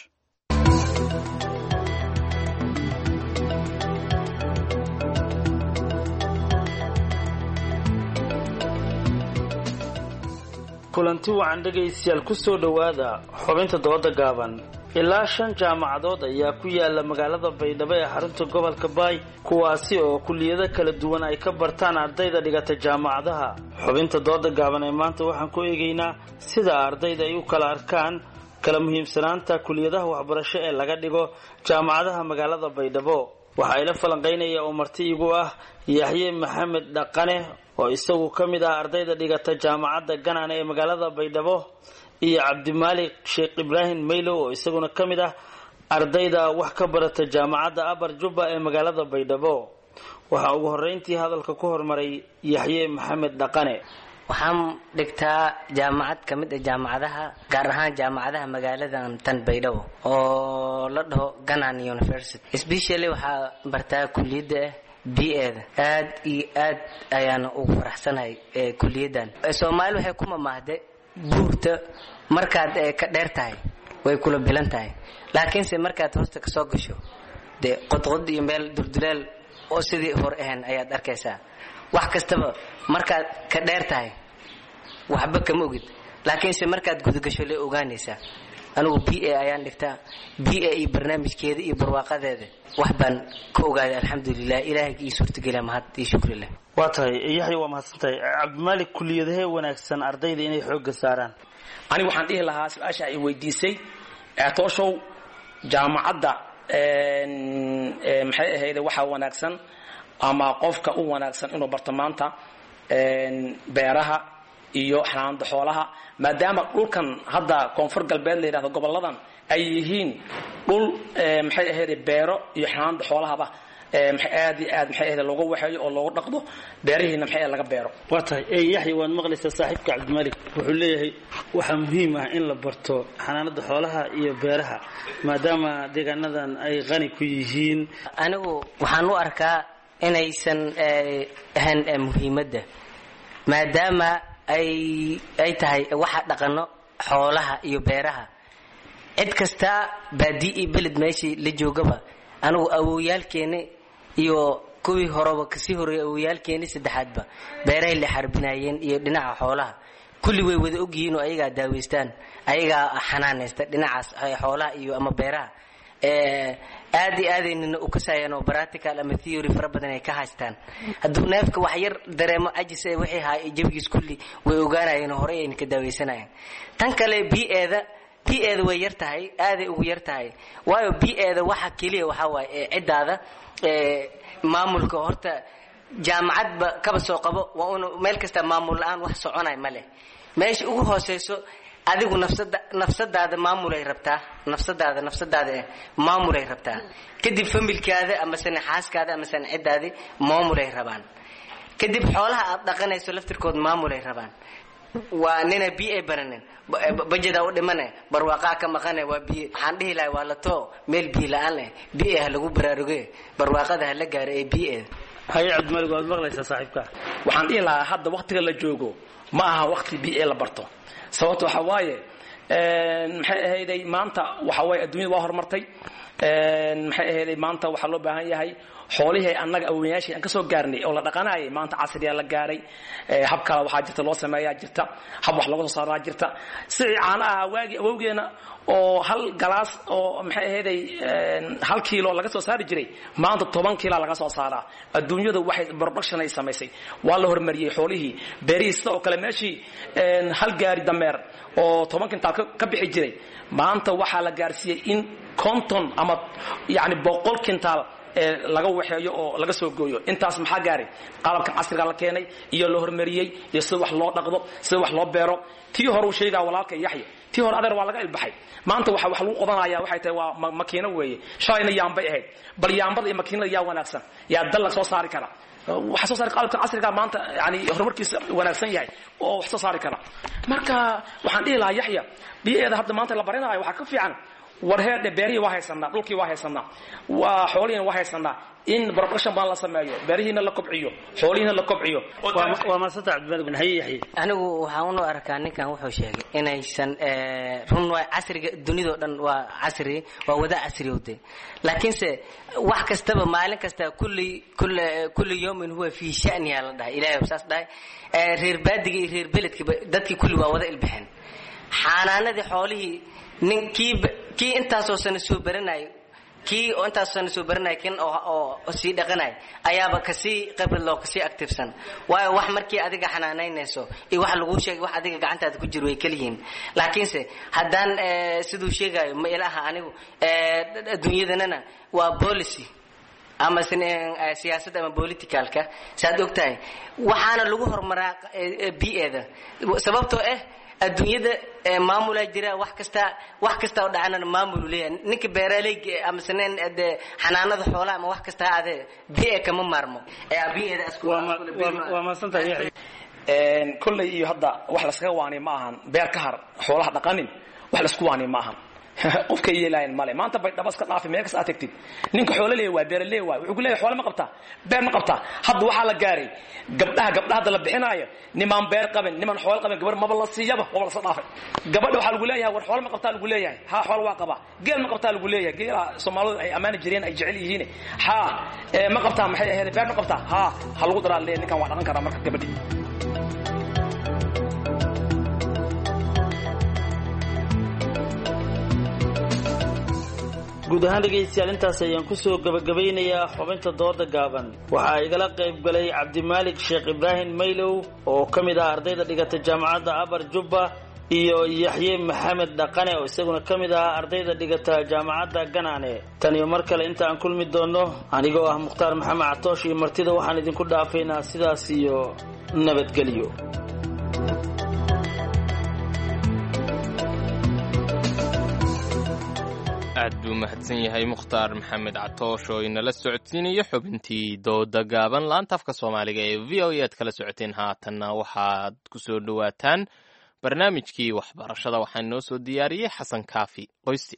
kulanti wacan dhegaystayaal ku soo dhowaada xubinta dooda gaaban. ilaa 5 jaamacadood ayaa ku yaala magaalada Baydhabo ee xarunta gobolka Baay, kuwaasi oo kulliyado kala duwan ay ka bartaan ardayda dhigata jaamacadaha. xubinta dooda gaaban ee maanta waxaan ku eegaynaa sida ardayda ay u kala arkaan kala muhiimsanaanta kulliyadaha waxbarasho ee laga dhigo jaamacadaha magaalada Baydhabo. waxa ay la falanqeynaya oo marti igu ah Yaxye Maxamed Dhaqane oo isagu ka mid ah ardayda dhigata jaamacadda Ganaane ee magaalada Baydhabo, iyo Cabdimaalik Sheekh Ibraahim Maylo oo isaguna ka mid ah ardayda wax ka barata jaamacadda Abar Jubba ee magaalada Baydhabo. waxa ugu horeyntii hadalka ku hormaray Yaxye Maxamed Dhaqane. waxaan dhigtaa jaamacad ka mid ah jaamacadaha, gaar ahaan jaamacadaha magaalada tan Baydhabo oo la dhaho Ganaan University. especially waxaa bartaa kulliyadda BA-da. aad iyo aad ayaan ugu faraxsanahay kulliyadan. Soomaali waxay ku mamaahday buurta markaad ka dheer tahay way kula bilan tahay, laakiinse markaad hoosta ka soo gasho dee qodqod iyo meel dulduleel oo sidii hor ahayn ayaad arkaysaa. wax kastaba markaad ka dheer tahay waxba kama ogid, laakiinse markaad gudagasho la ogaanaysaa. anigu BA ayaan dhigtaa. BA iyo barnaamijkeeda iyo barwaaqadeeda wax baan ka ogaaday. alxamdulilah, ilaahay ii suurtageliya mahad iyo shukri leh. waa tahay Yaxye, waa mahadsantahay. Cabdimaalik, kulliyadahee wanaagsan ardayda inay xoogga saaraan? anigu waxaan dhihi lahaa su-aasha ay weydiisay tooshow jaamacadda maxay ahayd waxa wanaagsan ama qofka u wanaagsan inuu barto maanta beeraha iyo xanaanada xoolaha, maadaama dhulkan hadda koonfur galbeed la yiraahdo goboladan ay yihiin dhul maxay ahayd beero iyo xanaanada xoolahaba aad iyo aad maxay ahayd looga waxeeyo oo looga dhaqdo beerihiina maxay laga beero. waa tahay yaxya waad maqlaysaa saaxiibka cabdimalik wuxuu leeyahay waxaa muhiim ah in la barto xanaanada xoolaha iyo beeraha maadaama deegaanadan ay qani ku yihiin. anigu waxaan u arkaa inaysan ahan muhiimadda maadaama ay tahay waxa dhaqano xoolaha iyo beeraha cid kasta baadii beled meeshii la joogaba anigu awowyaalkeeni iyo kuwii horeba kasii horeeyay awowyaalkeeni saddexaadba beerahay la xarbinayeen iyo dhinaca xoolaha kulli way wada ogyihiin oo ayagaa daaweystaan ayagaa xanaanaysta dhinacaas xoolaha iyo ama beeraha aad iyo aadaynina u kasayaan oo practical ama theory fara badan ay ka haystaan hadduu neefka wax yar dareemo cajis ee wixii haa jabigiis kulli way ogaanayeen oo horey ayna ka daaweysanayeen. tan kale bi'eeda way yar tahay aaday ugu yar tahay waayo bi'eeda waxa keliya waxaa waaye ciddaada maamulka horta jaamacadba kaba soo qabo waa un meel kasta maamul la-aan wax soconay ma leh meesha ugu hooseyso adigu nafsadaada maamulay rabtaa nafsadaada maamulay rabtaa kadib familkaada ama sana xaaskaada ama sana ciddaadi maamulay rabaan kadib xoolaha aad dhaqanayso laftirkood maamulay rabaan waa nina bi'e baranin bajada u dhimane barwaaqaa ka maqane waa bi'e waxaan dhihi lahay waa la too meel biyo la-aan leh bi'e ha lagu baraaruge barwaaqada ha la gaaro ee bi'e. haye cabdimalik waad maqlaysaa saaxiibka waxaan dhihi lahaa hadda waqtiga la joogo ma aha waqti bi'e la barto sababta waxa waaye maxay ahayday maanta waxa waaye adduunyada waa horumartay maxay ahayday maanta waxaa loo baahan yahay xoolihii annaga awoowayaashii aan ka soo gaarnay oo la dhaqanayay maanta casriyaa la gaaray hab kale waxaa jirta loo sameeyaa jirta hab wax laga soo saaraa jirta sicii caana ah waagii awowgeena oo hal galaas oo maxay ahayday 1 kiilo laga soo saari jiray maanta 10 kiilo laga soo saaraa adduunyada waxay production ay samaysay waa la hormariyay xoolihii beerihiisa oo kale meeshii hal gaari dameer oo 10 kintaal ka bixi jiray maanta waxaa la gaarsiiyay in konton ama yani 100 kintaal laga waxeeyo oo laga soo gooyo intaas maxaa gaaray qalabka casriga la keenay iyo la hormariyay iyo sida wax loo dhaqdo sida wax loo beero tii hore uu sheegay walaalka yaxya tii hore adeer waa laga ilbaxay maanta waxa wax lagu qodanaya waxay tahay waa makiino weeye shaayna yaambay ahayd bal yaambada iyo makiinada yaa wanaagsan yaa dal la soo saari kara waxa soo saari qalabka casriga maanta yani horumarkiisa wanaagsan yahay oo wax soo saari kara marka waxaan dhihi lahaa yaxya biyeeda hadda maanta la baranayo waxa ka fiican warheedhe beerihii waa haysanaa dhulkii waa haysanaa waa xoolihiina waa haysanaa in production baan la sameeyo beerihiina la kobciyo xoolihiina la kobciyo. waa maasanta cabdimalik bin haye yaxye anigu waxaan u arkaa ninkan wuxuu sheegay inaysan run waa casriga dunidoo dhan waa casri waa wada casriyowde laakiinse wax kastaba maalin kasta kulli yawmin huwa fii sha'niha la dhahay ilaahay saas dhahay reer baadiga iyo reer beledkiiba dadkii kulli waa wada ilbaxeen xanaanadii xoolihii kii intaasoo sana soo baranay kii oo intaasoo sana soo baranay kin oo sii dhaqanay ayaaba kasii khibrad loo kasii activesan waayo wax markii adiga xanaanaynayso iyo wax lagu sheegay wax adiga gacantaada ku jiro way kaliyiin laakiinse haddaan siduu sheegayo ma ilaha anigu adduunyadanana waa policy ama siyaasadda ama politicalka saad ogtahay waxaana lagu horumaraa bi'eeda sababtoo adduunyada maamulaa jira wax kasta oo dhacana maamul leeyahay ninka beeraleyga ama saneen xanaanada xoolaha ama wax kasta aade bi'e kama maarmo bi'eeda isku waa maasanta yaxye kullay iyo hadda wax la iskaga waanay ma ahan beer ka har xoolaha dhaqanin wax la isku waanay ma ahan qofka yeelayeen male maanta bay dhabas ka dhaafay meel kas aad tagtid ninka xoolo leeyahay waa beeraley waa wuxuu leeyahay xoolo ma qabtaa beer ma qabtaa hadda waxa la gaaray gabdhaha la bixinaayo niman beer qaban niman xoolo qaban gabar ma la siiyaba oo la soo dhaafay gabadha waxa lagu leeyahay war xoolo ma qabtaa lagu leeyahay ha xoolo waa qaba geel ma qabtaa lagu leeyahay geel Soomaalidu ay amaan jireen ay jecel yihiin ha ma qabtaa maxay ahayd beer ma qabtaa ha lagu daraa leeyahay ninkan waa dhaqan kara marka gabadhi. guud ahaan dhegaystayaal intaas ayaan kusoo gabagabaynayaa xubinta dooda gaaban waxaa igala qayb galay cabdimaalik sheekh ibraahim maylow oo ka mid ah ardayda dhigata jaamacadda abar jubba iyo yaxye maxamed dhaqane oo isaguna ka mid ah ardayda dhigata jaamacadda ganaane tan iyo mar kale inta aan kulmi doonno anigoo ah mukhtaar maxamed catoosh iyo martida waxaan idinku dhaafaynaa sidaas iyo nabadgelyo. aad buu mahadsan yahay mukhtaar maxamed catoosh oo inala socodsiinayo xubintii dooda gaaban laanta afka soomaaliga ee v o e aad kala socoteen haatanna waxaad ku soo dhowaataan barnaamijkii waxbarashada waxaa inoo soo diyaariyey xasan kaafi qoysti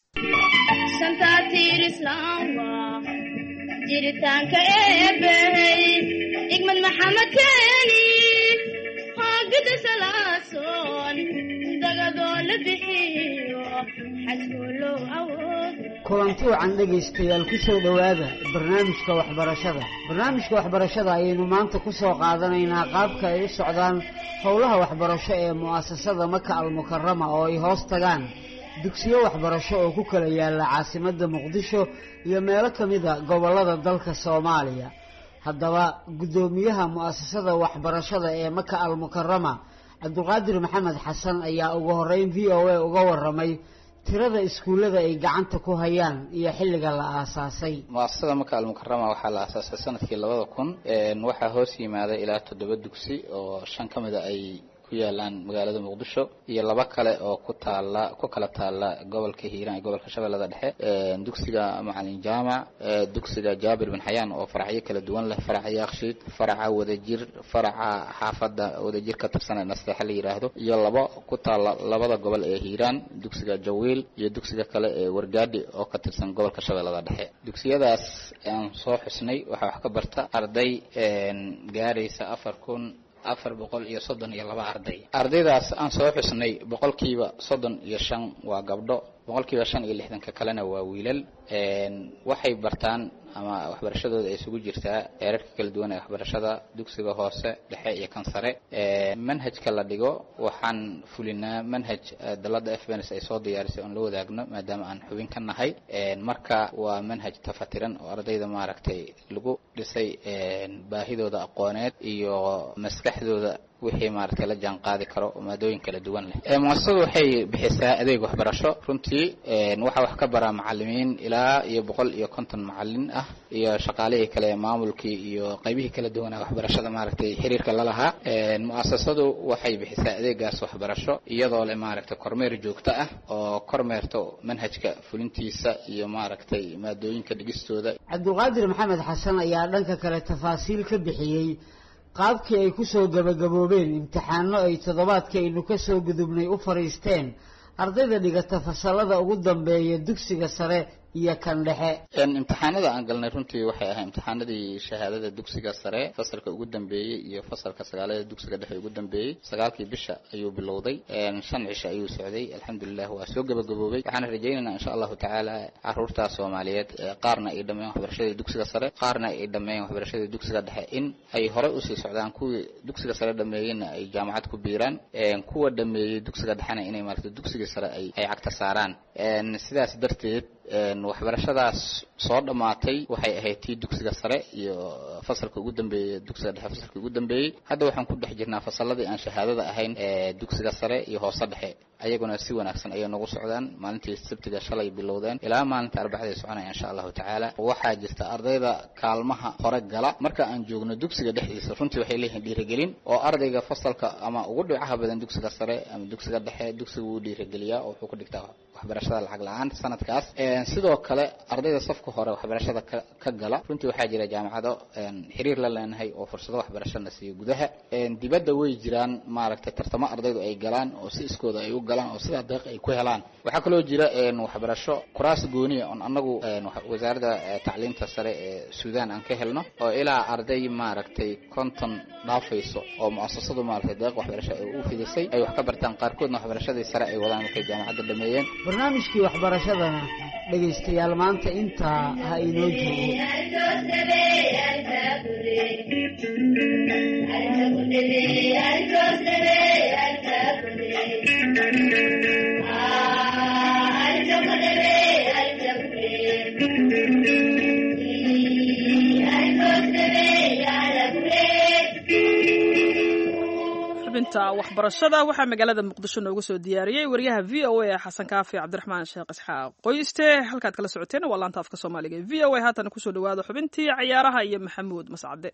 jiritaanka eebbahey igmad maxamed keeni hoogada salaasoon dagadoo la bixiyo xasboolow awood kulanti wacan dhegaystayaal ku soo dhowaada barnaamijka waxbarashada ayaynu maanta ku soo qaadanaynaa qaabka ay u socdaan howlaha waxbarasho ee mu'asasada maka almukarama oo ay hoos tagaan dugsiyo waxbarasho oo ku kala yaala caasimadda muqdisho iyo meelo ka mid a gobollada dalka soomaaliya haddaba guddoomiyaha mu'asasada waxbarashada ee maka almukarama cabdulqaadir maxamed xasan ayaa ugu horreyn v o a uga warramay tirada iskuullada ay gacanta ku hayaan iyo xilliga la aasaasay mu'asasada maka almukarama waxaa la aasaasay sanadkii 2000 waxaa hoos yimaada ilaa 7 dugsi oo 5 ka mid a ay yaalaan magaalada muqdisho iyo 2 kale oo ku kala taala gobolka hiiraan iyo gobolka shabeellada dhexe dugsiga macalin jaamac dugsiga jaabir bin xayaan oo faracyo kala duwan leh faraca yaaqshiid faraca wadajir faraca xaafada wadajir ka tirsan nasteexa la yiraahdo iyo 2 ku taala labada gobol ee hiiraan dugsiga jawiil iyo dugsiga kale ee wargaadhi oo ka tirsan gobolka shabeellada dhexe dugsiyadaas aan soo xusnay waxa wax ka barta arday gaaraysa 432 arday ardaydaas aan soo xusnay 35% waa gabdho 65% kalena waa wiilal waxay bartaan ama waxbarashadooda ay isugu jirtaa heerarka kala duwan ee waxbarashada dugsiga hoose dhexe iyo kan sare manhajka la dhigo waxaan fulinaa manhaj dalada FBNS ay soo diyaarisay oo la wadaagno maadaama aan xubin ka nahay marka waa manhaj tafatiran oo ardayda maaragtay lagu dhisay baahidooda aqooneed iyo maskaxdooda wixii maaragtay la jaan qaadi karo maadooyin kala duwan leh mu'asasadu waxay bixisaa adeeg waxbarasho runtii waxa wax ka bara macallimiin ilaa iyo 150 macallin ah iyo shaqaalihii kale maamulkii iyo qaybihii kala duwan ee waxbarashada maaragtay xiriirka la lahaa mu'asasadu waxay bixisaa adeegaas waxbarasho iyadoo leh maaragtay kormeer joogto ah oo kormeerto manhajka fulintiisa iyo maaragtay maadooyinka dhigistooda cabdulqaadir maxamed xasan ayaa dhanka kale tafaasiil ka bixiyey qaabkii ay ku soo gabagaboobeen imtixaano ay toddobaadkaynu ka soo gudubnay u fariisteen ardayda dhigata fasalada ugu dambeeya dugsiga sare iyo kan dhexe imtixaanada aan galnay runtii waxay ahayd imtixaanadii shahaadada dugsiga sare fasalka ugu dambeeyay iyo fasalka 9 dugsiga dhexe ugu dambeeyay 9kii bisha ayuu bilowday 5 cisho ayuu socday alxamdulillah waa soo gabagaboobay waxaan rajaynaynaa insha Allah taala caruurta Soomaaliyeed qaarna ay dhameeyaan waxbarashada dugsiga sare qaarna ay dhameeyaan waxbarashada dugsiga dhexe in ay hore u sii socdaan kuwii dugsiga sare dhameeyeen ay jaamacad ku biiraan kuwa dhameeyay dugsiga dhexena inay maaragtay dugsiga sare ay cagta saaraan sidaas darteed waxbarashadaas soo dhamaatay waxay ahayd tii dugsiga sare iyo fasalka ugu dambeeyay dugsiga dhexe fasalka ugu dambeeyay hadda waxaan ku dhex jirnaa fasaladii aan shahaadada ahayn dugsiga sare iyo hoose dhexe ayaguna si wanaagsan ay nagu socdaan maalintii sabtiga shalay bilowdeen ilaa maalinta arbacada soconaya insha Allah taala waxaa jirta ardayda kaalmaha hore gala marka aan joogno dugsiga dhexdiisa runtii waxay leeyihiin dhiirigelin oo ardayga fasalka ama ugu dhicaha badan dugsiga sare ama dugsiga dhexe dugsiga uu dhiirigeliyaa oo wuxuu ku dhigtaa waxbarashada lacag la'aan sanadkaas sidoo kale ardayda safka hore waxbarashada ka gala runtii waxaa jira jaamacado xiriir la leenahay oo fursado waxbarasho na siiyo gudaha dibadda way jiraan maaragtay tartamo ardaydu ay galaan oo si iskooda ay u galaan oo sida deeq ay ku helaan waxaa kaloo jira waxbarasho kuraas gooniya oo anagu wasaaradda tacliinta sare ee Suudaan aan ka helno oo ilaa arday maaragtay 50 dhaafayso oo mu'asasadu maaragtay deeq waxbarasho ay u fidisay ay wax ka bartaan qaarkoodna waxbarashadii sare ay wadaan markay jaamacadda dhameeyeen barnaamijkii waxbarashadana dhagaystayaal maanta intaa ha inoo xubinta waxbarashada waxaa magaalada muqdisho noogu soo diyaariyey wariyaha v o a xasan kaafi cabdiraxmaan sheekh isxaaq qoyste halkaad kala socoteen waa laanta afka soomaaliga v o a haatan kusoo dhawaada xubintii ciyaaraha iyo maxamuud mascade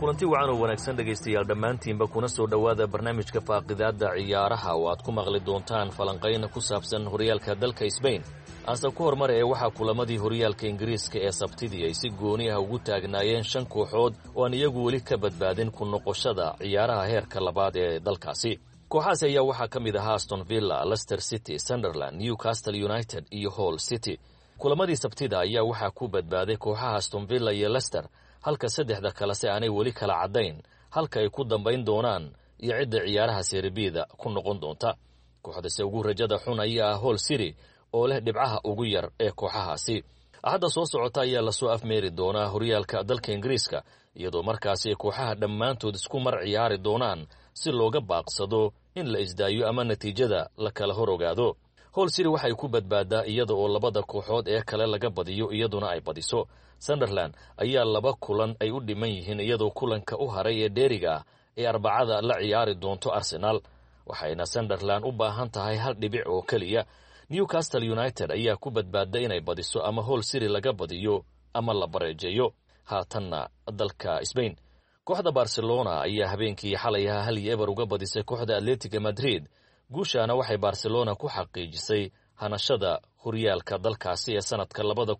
kulanti wacan oo wanaagsan dhegaystayaal dhammaantiinba kuna soo dhowaada barnaamijka faaqidaadda ciyaaraha oo aad ku maqli doontaan falanqayna ku saabsan horyaalka dalka sbain aanse ku hormar ee waxaa kulamadii horyaalka ingiriiska ee sabtidii ay si gooni ah ugu taagnaayeen 5 kooxood oo aan iyagu weli ka badbaadin ku noqoshada ciyaaraha heerka labaad ee dalkaasi. kooxaas ayaa waxaa ka mid ahaa Aston Villa, Leicester City, Sunderland, Newcastle United iyo Hull City. kulamadii sabtida ayaa waxaa ku badbaaday kooxaha Aston Villa iyo Leicester, halka saddexda kalese aanay weli kala caddayn halka ay ku dambayn doonaan iyo cidda ciyaaraha serbida ku noqon doonta. kooxdase ugu rajada xun ayaa ah Hull City oo leh dhibcaha ugu yar ee kooxahaasi. axadda soo socota ayaa lasoo afmeeri doonaa horyaalka dalka ingiriiska iyadoo markaasi kooxaha dhammaantood isku mar ciyaari doonaan si looga baaqsado in la isdaayo ama natiijada la kala hor ogaado. Hull City waxay ku badbaadaa iyada oo labada kooxood ee kale laga badiyo iyaduna ay badiso. Sunderland ayaa 2 kulan ay u dhiman yihiin iyadoo kulanka u haray ee dheeriga ah ee Arbacada la ciyaari doonto Arsenal, waxayna Sunderland u baahan tahay 1 dhibic oo kaliya. Newcastle United ayaa ku badbaada inay badiso ama Hull City laga badiyo ama la bareejeeyo. haatanna dalka Spain, kooxda Barcelona ayaa habeenkii xalay 1-0 uga badisay kooxda Atletico Madrid. guushaana waxay Barcelona ku xaqiijisay hanashada horyaalka dalkaasi ee sanadka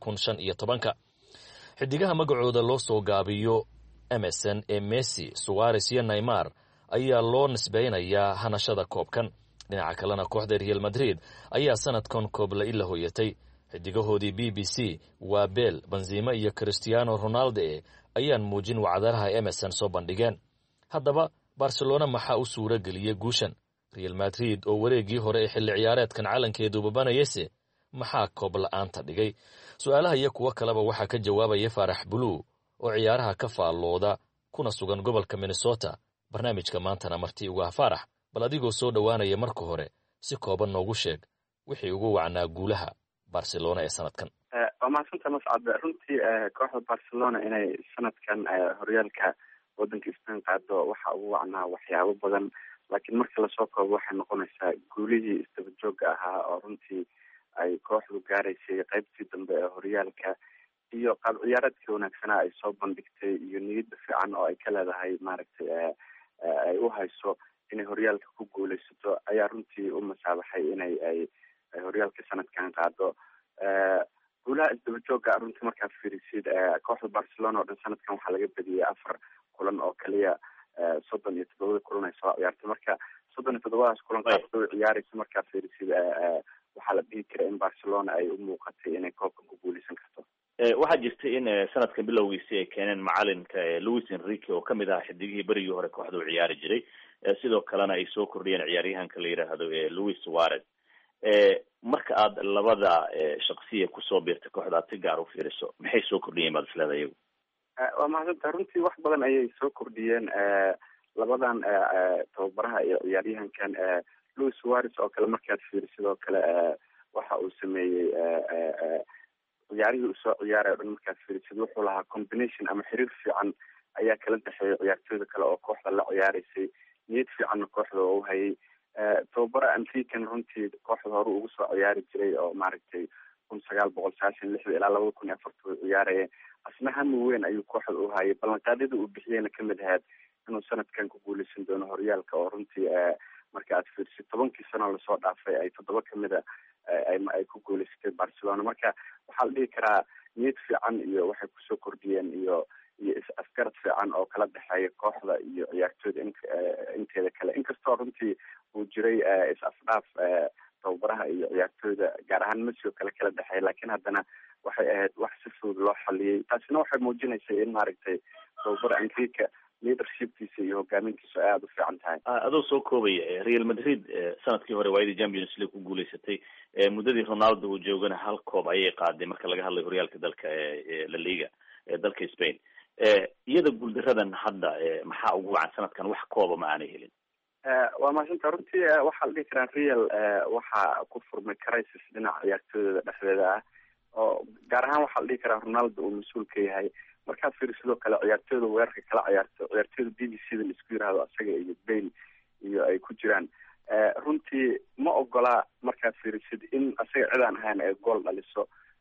2015. xidigaha magacooda loo soo gaabiyo MSN ee Messi, Suarez iyo Neymar ayaa loo nisbaynayaa hanashada koobkan. dhinaca kalena kooxda Real Madrid ayaa sanadkan koob la ila hoyatay. xidigahoodii BBC waa Bale, Benzema iyo Cristiano Ronaldo ayaan muujin wacdaraha MSN soo bandhigeen. haddaba Barcelona maxaa u suura geliyay guushan? Real Madrid oo wareegii hore ee xilli ciyaareedkan calankeedu babanayse maxaa koob la'aanta dhigay? su'aalaha iyo kuwa kaleba waxaa ka jawaabaya Faarax Blue oo ciyaaraha ka faallooda kuna sugan gobolka Minnesota. barnaamijka maantana martii ugu Faarax, bal adigoo soo dhowaanaya marka hore si kooban noogu sheeg wixii ugu wacnaa guulaha Barcelona ee sanadkan. waa mahadsantahay Mascad. runtii kooxda Barcelona inay sanadkan horyaalka wadanka Spain qaado waxa ugu wacnaa waxyaabo badan, laakiin marka lasoo koobo waxay noqonaysaa guulihii isdaba joogga ahaa oo runtii ay kooxdu gaaraysay qaybtii dambe ee horyaalka iyo qaab ciyaareedkii wanaagsanaa ay soo bandhigtay iyo niyadda fiican oo ay ka leedahay maaragtay ay u hayso inay horyaalka ku guulaysato ayaa runtii u masaabaxay inay ay horyaalka sanadkan qaado. guulaha isdaba joogga runtii markaad fiirisid kooxda Barcelona oo dhan sanadkan waxaa laga badiyay 4 kulan oo kaliya 37 kulan ay soo ciyaartay. marka 37daas kulan qaabkooda ciyaaraysa markaad fiirisid waxaa la dhihi karaa in Barcelona ay u muuqatay inay koobkan ku guulaysan karto. waxaa jirtay in sanadkan bilowgiisii ay keeneen macalinka Luis Enrique oo kamid ah xidigihii berigii hore kooxda u ciyaari jiray, sidoo kalena ay soo kordhiyeen ciyaaryahanka la yiraahdo Luis Suarez. marka aad labada shakhsiya kusoo biirtay kooxda si gaar u fiiriso maxay soo kordhiyeen baad isleedahay iyagu? waa mahadsantahay. runtii wax badan ayay soo kordhiyeen labadan tababaraha iyo ciyaaryahankan. Luis Suarez oo kale markaad fiirisid sidoo kale waxa uu sameeyey ciyaarihii usoo ciyaaray o dhan markaad fiirisid wuxuu lahaa combination ama xiriir fiican ayaa kala dhexeeya ciyaartooyda kale oo kooxda la ciyaaraysay. niyad fiicanna kooxda oo u hayay. tababara Enrique runtii kooxda hore ugu soo ciyaari jiray oo maaragtay 1996 ilaa 2004 ciyaaraya. asna hami weyn ayuu kooxda u hayay. ballanqaadyada uu bixiyeyna kamid ahayd inuu sanadkan ku guulaysan doono horyaalka oo runtii marka aad fiirsid 10 sano lasoo dhaafay ay 7 kamida ay ku guulaysatay Barcelona. marka waxaa la dhihi karaa niyad fiican iyo waxay kusoo kordhiyeen iyo is-afgarad fiican oo kala dhexeeya kooxda iyo ciyaartooyda inteeda kale. inkastoo runtii uu jiray is-afdhaaf tababaraha iyo ciyaartooyda gaar ahaan Messi oo kale kala dhexeeya, laakiin haddana waxay ahayd wax si fudud loo xaliyey. taasina waxay muujinaysay in maaragtay tababara Enrique leadershipkiisa iyo hogaamintiisa aad u fiican tahay. adoo soo koobaya Real Madrid sanadkii hore waayadii Champions League ku guulaysatay, muddadii Ronaldo uu joogana 1 koob ayay qaaday marka laga hadlayo horyaalka dalka La Liga dalka Spain. iyada guuldaradan hadda maxaa ugu wacan sanadkan wax kooba ma aanay helin? waa mahadsantahay. runtii waxaa la dhihi karaa Real waxaa ku furmay crisis dhinaca ciyaartooyda dhexdeeda ah oo gaar ahaan waxaa la dhihi karaa Ronaldo uu mas-uul ka yahay. markaad fiirisid sidoo kale ciyaartooyda weerarka kala ciyaarto ciyaartooyda BBC-da la isku yiraahdo asaga iyo Bale iyo ay ku jiraan. runtii ma ogola markaad fiirisid in asaga cidaan ahayn ay gool dhaliso.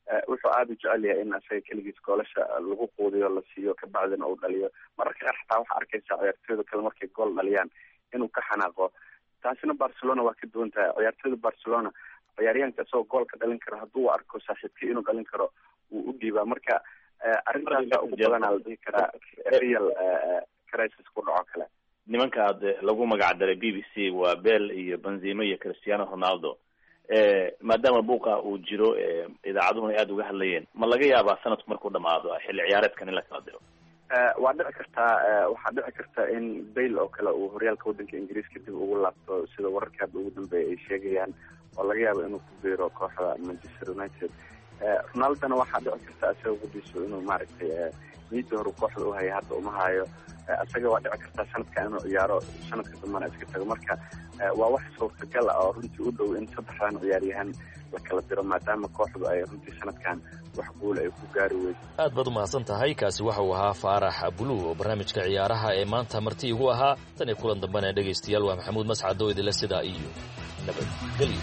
wuxuu aada u jecel yahay in asaga keligiis goolasha lagu quudiyo la siiyo kabacdina uu dhaliyo mararka qaar xataa waxaa arkaysa ciyaartooyda kale markay gool dhaliyaan inuu ka xanaaqo. taasina Barcelona waa ka duwan tahay. ciyaartooyda Barcelona ciyaaryahanka isagoo gool ka dhalin karo hadduu arko saaxiibkii inuu dhalin karo wuu u dhiibaa. marka arrintaasa ugu badanaa la dhihi karaa real crisis ku dhaco kale. nimankaad lagu magac daray b b c waa Bale iyo Benzema iyo Cristiano Ronaldo. maadaama buuqa uu jiro idaacaduhuna aada uga hadlayeen, ma laga yaabaa sanadku markuu dhamaado xilli ciyaareedkan in la kala diro? waa dhici kartaa. waxaa dhici karta in Bale oo kale uu horyaalka waddanka Ingiriiska dib ugu laabto sida wararka hadda ugu dambeeya ay sheegayaan, oo laga yaabo inuu ku biiro kooxda Manchester United. Ronaldona waxaa dhici karta isaga gudiisu inuu maaragtay niyadda hore kooxda u haya hadda uma hayo. isaga waa dhici kartaa sanadka inuu ciyaaro sanadka dambana iska tago. marka waa wax suurtagal ah oo runtii u dhow in saddexdan ciyaaryahan la kala diro maadaama kooxdu ay runtii sanadkan wax guul ay ku gaari weyso. aad baad u mahadsan tahay. kaasi waxa uu ahaa Faarax Buluug oo barnaamijka ciyaaraha ee maanta marti igu ahaa. tan iyo kulan dambana dhegaystayaal waa Maxamuud Mascad oo idila sidaa iyo nabadgelyo.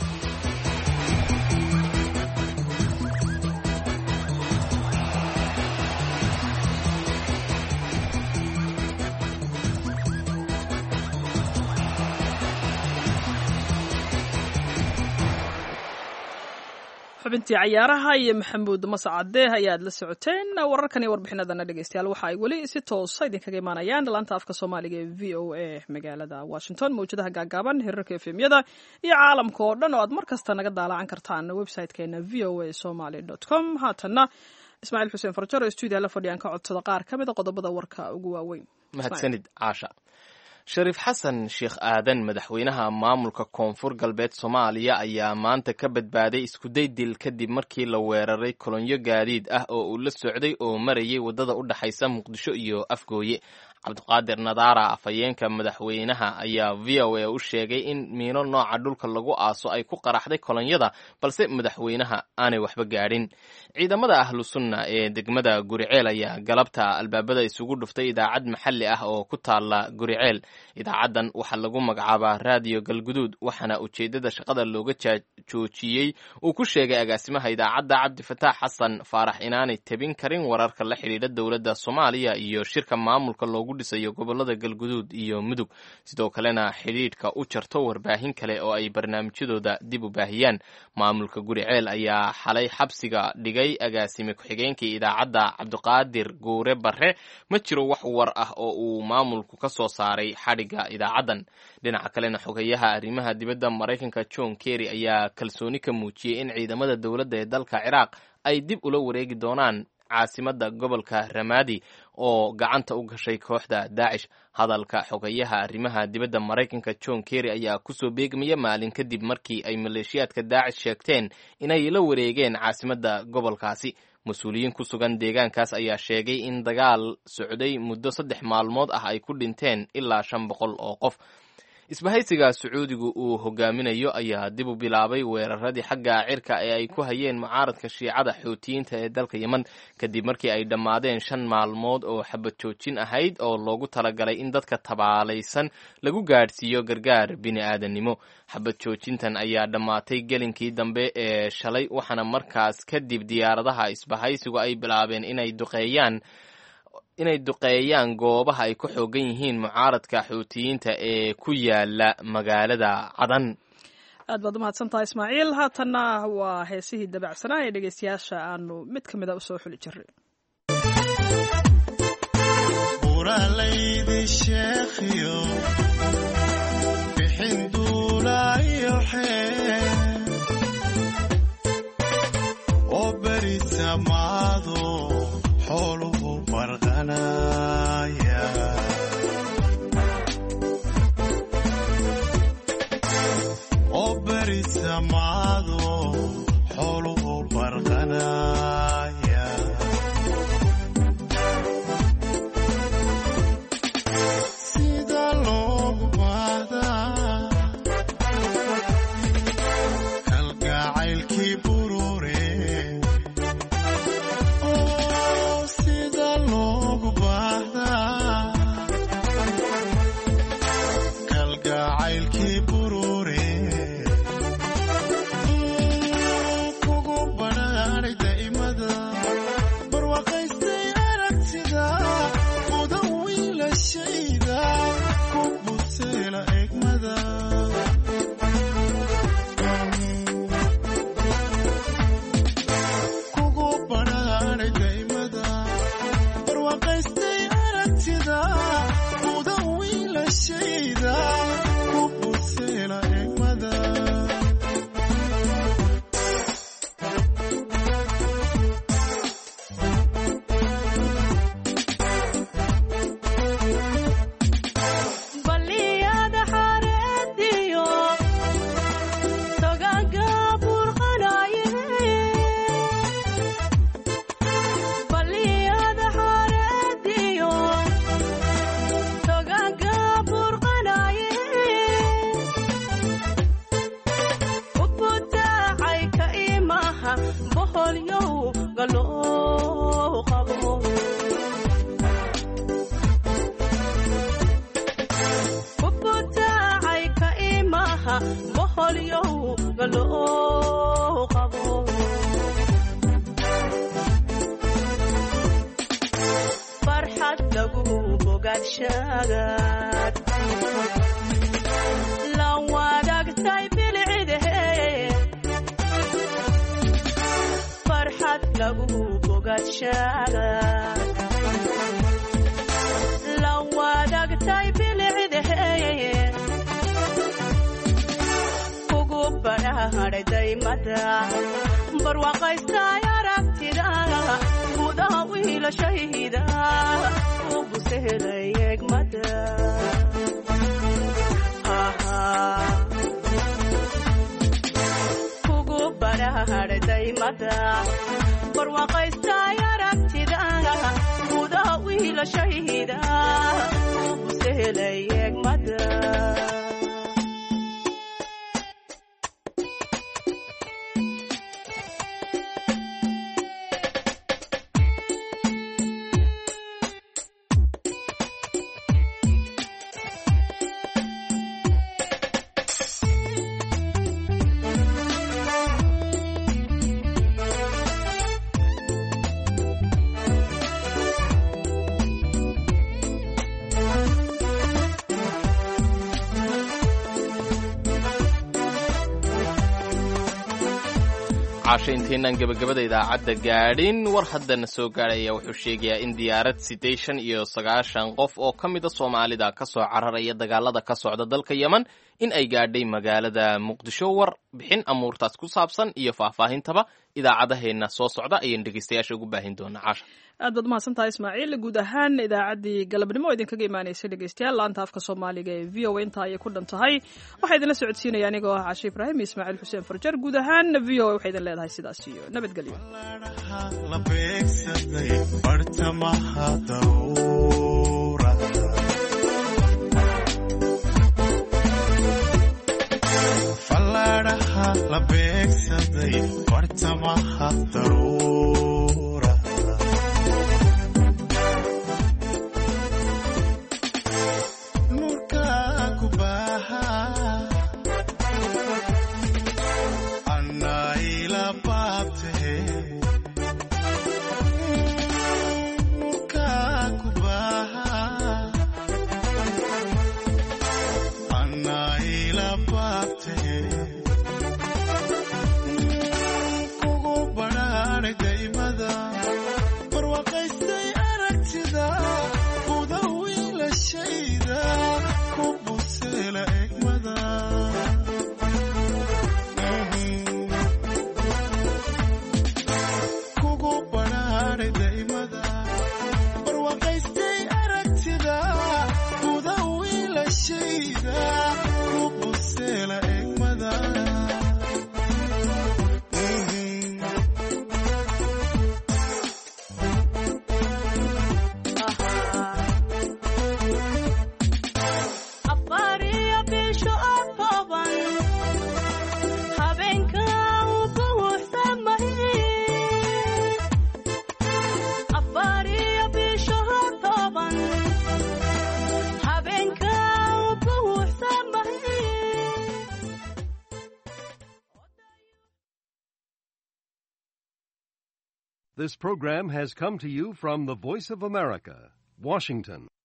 xubintii cayaaraha iyo Maxamuud Mascade ayaad la socoteen. wararkan iyo warbixinadana dhegeystayaal waxa ay weli si toos ah idinkaga imaanayaan laanta afka Soomaaliga ee VOA magaalada Washington, mawjadaha gaagaaban, hirarka FM-yada iyo caalamka oo dhan oo aad markasta naga daalaacan kartaan website-keena voasomali.com. haatana Ismaaciil Xuseen Farjaro studio la fadhiyaan ka codsada qaar kamid ah qodobada warka ugu waaweyn. mahadsanid Caasha. Shariif Xasan Sheekh Aadan madaxweynaha maamulka Koonfur Galbeed Soomaaliya ayaa maanta ka badbaaday isku day dil kadib markii la weeraray kolonyo gaadiid ah oo uu la socday oo marayay wadada u dhaxaysa Muqdisho iyo Afgooye. Cabdiqaadir Nadaara afhayeenka madaxweynaha ayaa VOA u sheegay in miino nooca dhulka lagu aaso ay ku qaraxday kolonyada balse madaxweynaha aanay waxba gaadhin. ciidamada ahlu sunna ee degmada Guriceel ayaa galabta albaabada isugu dhuftay idaacad maxalli ah oo ku taala Guriceel. idaacadan waxaa lagu magacaabaa Radio Galguduud waxaana ujeedada shaqada looga joojiyey uu ku sheegay agaasimaha idaacadda Cabdi Fataax Xasan Faarax inaanay tabin karin wararka la xiriira dowladda Soomaaliya iyo shirka maamulka loogu dhisayo gobolada Galguduud iyo Mudug. sidoo kalena xiriirka u jarto warbaahin kale oo ay barnaamijyadooda dib u baahiyaan. maamulka Guriceel ayaa xalay xabsiga dhigay agaasime ku-xigeenkii idaacadda Cabdiqaadir Guure Barre. ma jiro wax war ah oo uu maamulku ka soo saaray xadhiga idaacadan. dhinaca kalena xogayaha arrimaha dibadda Mareykanka John Kerry ayaa kalsooni ka muujiyey in ciidamada dowladda ee dalka Ciraaq ay dib ula wareegi doonaan caasimada gobolka Ramadi oo gacanta u gashay kooxda Daesh. hadalka xogayaha arrimaha dibadda Mareykanka John Kerry ayaa kusoo beegmaya maalin kadib markii ay maleeshiyaadka Daesh sheegteen inay la wareegeen caasimada gobolkaasi. mas-uuliyiin ku sugan deegaankaas ayaa sheegay in dagaal socday muddo 3 maalmood ah ay ku dhinteen ilaa 500 oo qof. isbahaysiga Sacuudigu uu hogaaminayo ayaa dib u bilaabay weeraradii xagga cirka ee ay ku hayeen mucaaradka Shiicada Xuutiyiinta ee dalka Yemen kadib markii ay dhammaadeen 5 maalmood oo xabad joojin ahayd oo loogu talagalay in dadka tabaalaysan lagu gaadhsiiyo gargaar bini'aadanimo. xabad joojintan ayaa dhammaatay gelinkii dambe ee shalay waxaana markaas kadib diyaaradaha isbahaysigu ay bilaabeen inay duqeeyaan goobaha ay ku xoogan yihiin mucaaradka Xuutiyiinta ee ku yaala magaalada Cadan. aad baad u mahadsantahay Ismaaciil. haatana waa heesihii dabacsanaa ee dhegeystayaasha aanu mid ka mid ah u soo xuli jirnay. Buralaydi sheekhiyo bixin duulayo xeen oo bari samaado xooluhu barqanaya oo bari samaado xooluhu barqanaya sida loogu baadaa kalgacaylkii burure bogaadshagaad la wadaagtay bilcidahe farxad lagu bogaadshagaad la wadaagtay bilcidahe kugu badhaadhay daymada barwaaqaystay aragtida gudaha wiilashayda ugu sehelay egmada kugu badhaadhay daymada barwaaqaystay aragtida gudaha wiilashayda ugu sehelay egmada caasha intaynan gabagabada idaacadda gaadhin war haddana soo gaadhaya wuxuu sheegayaa in diyaarad 89 qof oo ka mida soomaalida ka soo cararaya dagaalada ka socda dalka yemen in ay gaadhay magaalada muqdisho war bixin amuurtaas ku saabsan iyo faahfaahintaba idaacadaheenna soo socda ayaynu dhegeystayaasha ugu baahin doonaa caasha aad baad mahadsantahay ismaaciil guud ahaan idaacaddii galabnimo oo idinkaga imaanaysa dhegeystayaal laanta afka soomaaliga ee v o a intaa ayay ku dhan tahay waxaa idinla socodsiinaya anigoo ah cashe ibraahim iyo ismaaciil xuseen farjar guud ahaan v o a waxay idin leedahay sidaas iyo nabadgelyo la beegsaday bartamaha dawra fallaadhaha la beegsaday bartamaha daruura nurka ku baaha annaa ila baabtahe nurka ku baaha annaa ila baabtahe kugu badhaadhay daymada barwaaqaystay aragtida guda wiilashayda ku buseela egmada kugu badhaadhay daymada barwaaqaystay aragtida guda wiilashayda ku buseela egmada afariyo bisho oo kooban habeenka uu buuxsamay afariyo bisho oo kooban habeenka uu buuxsamay This program has come to you from the Voice of America, Washington.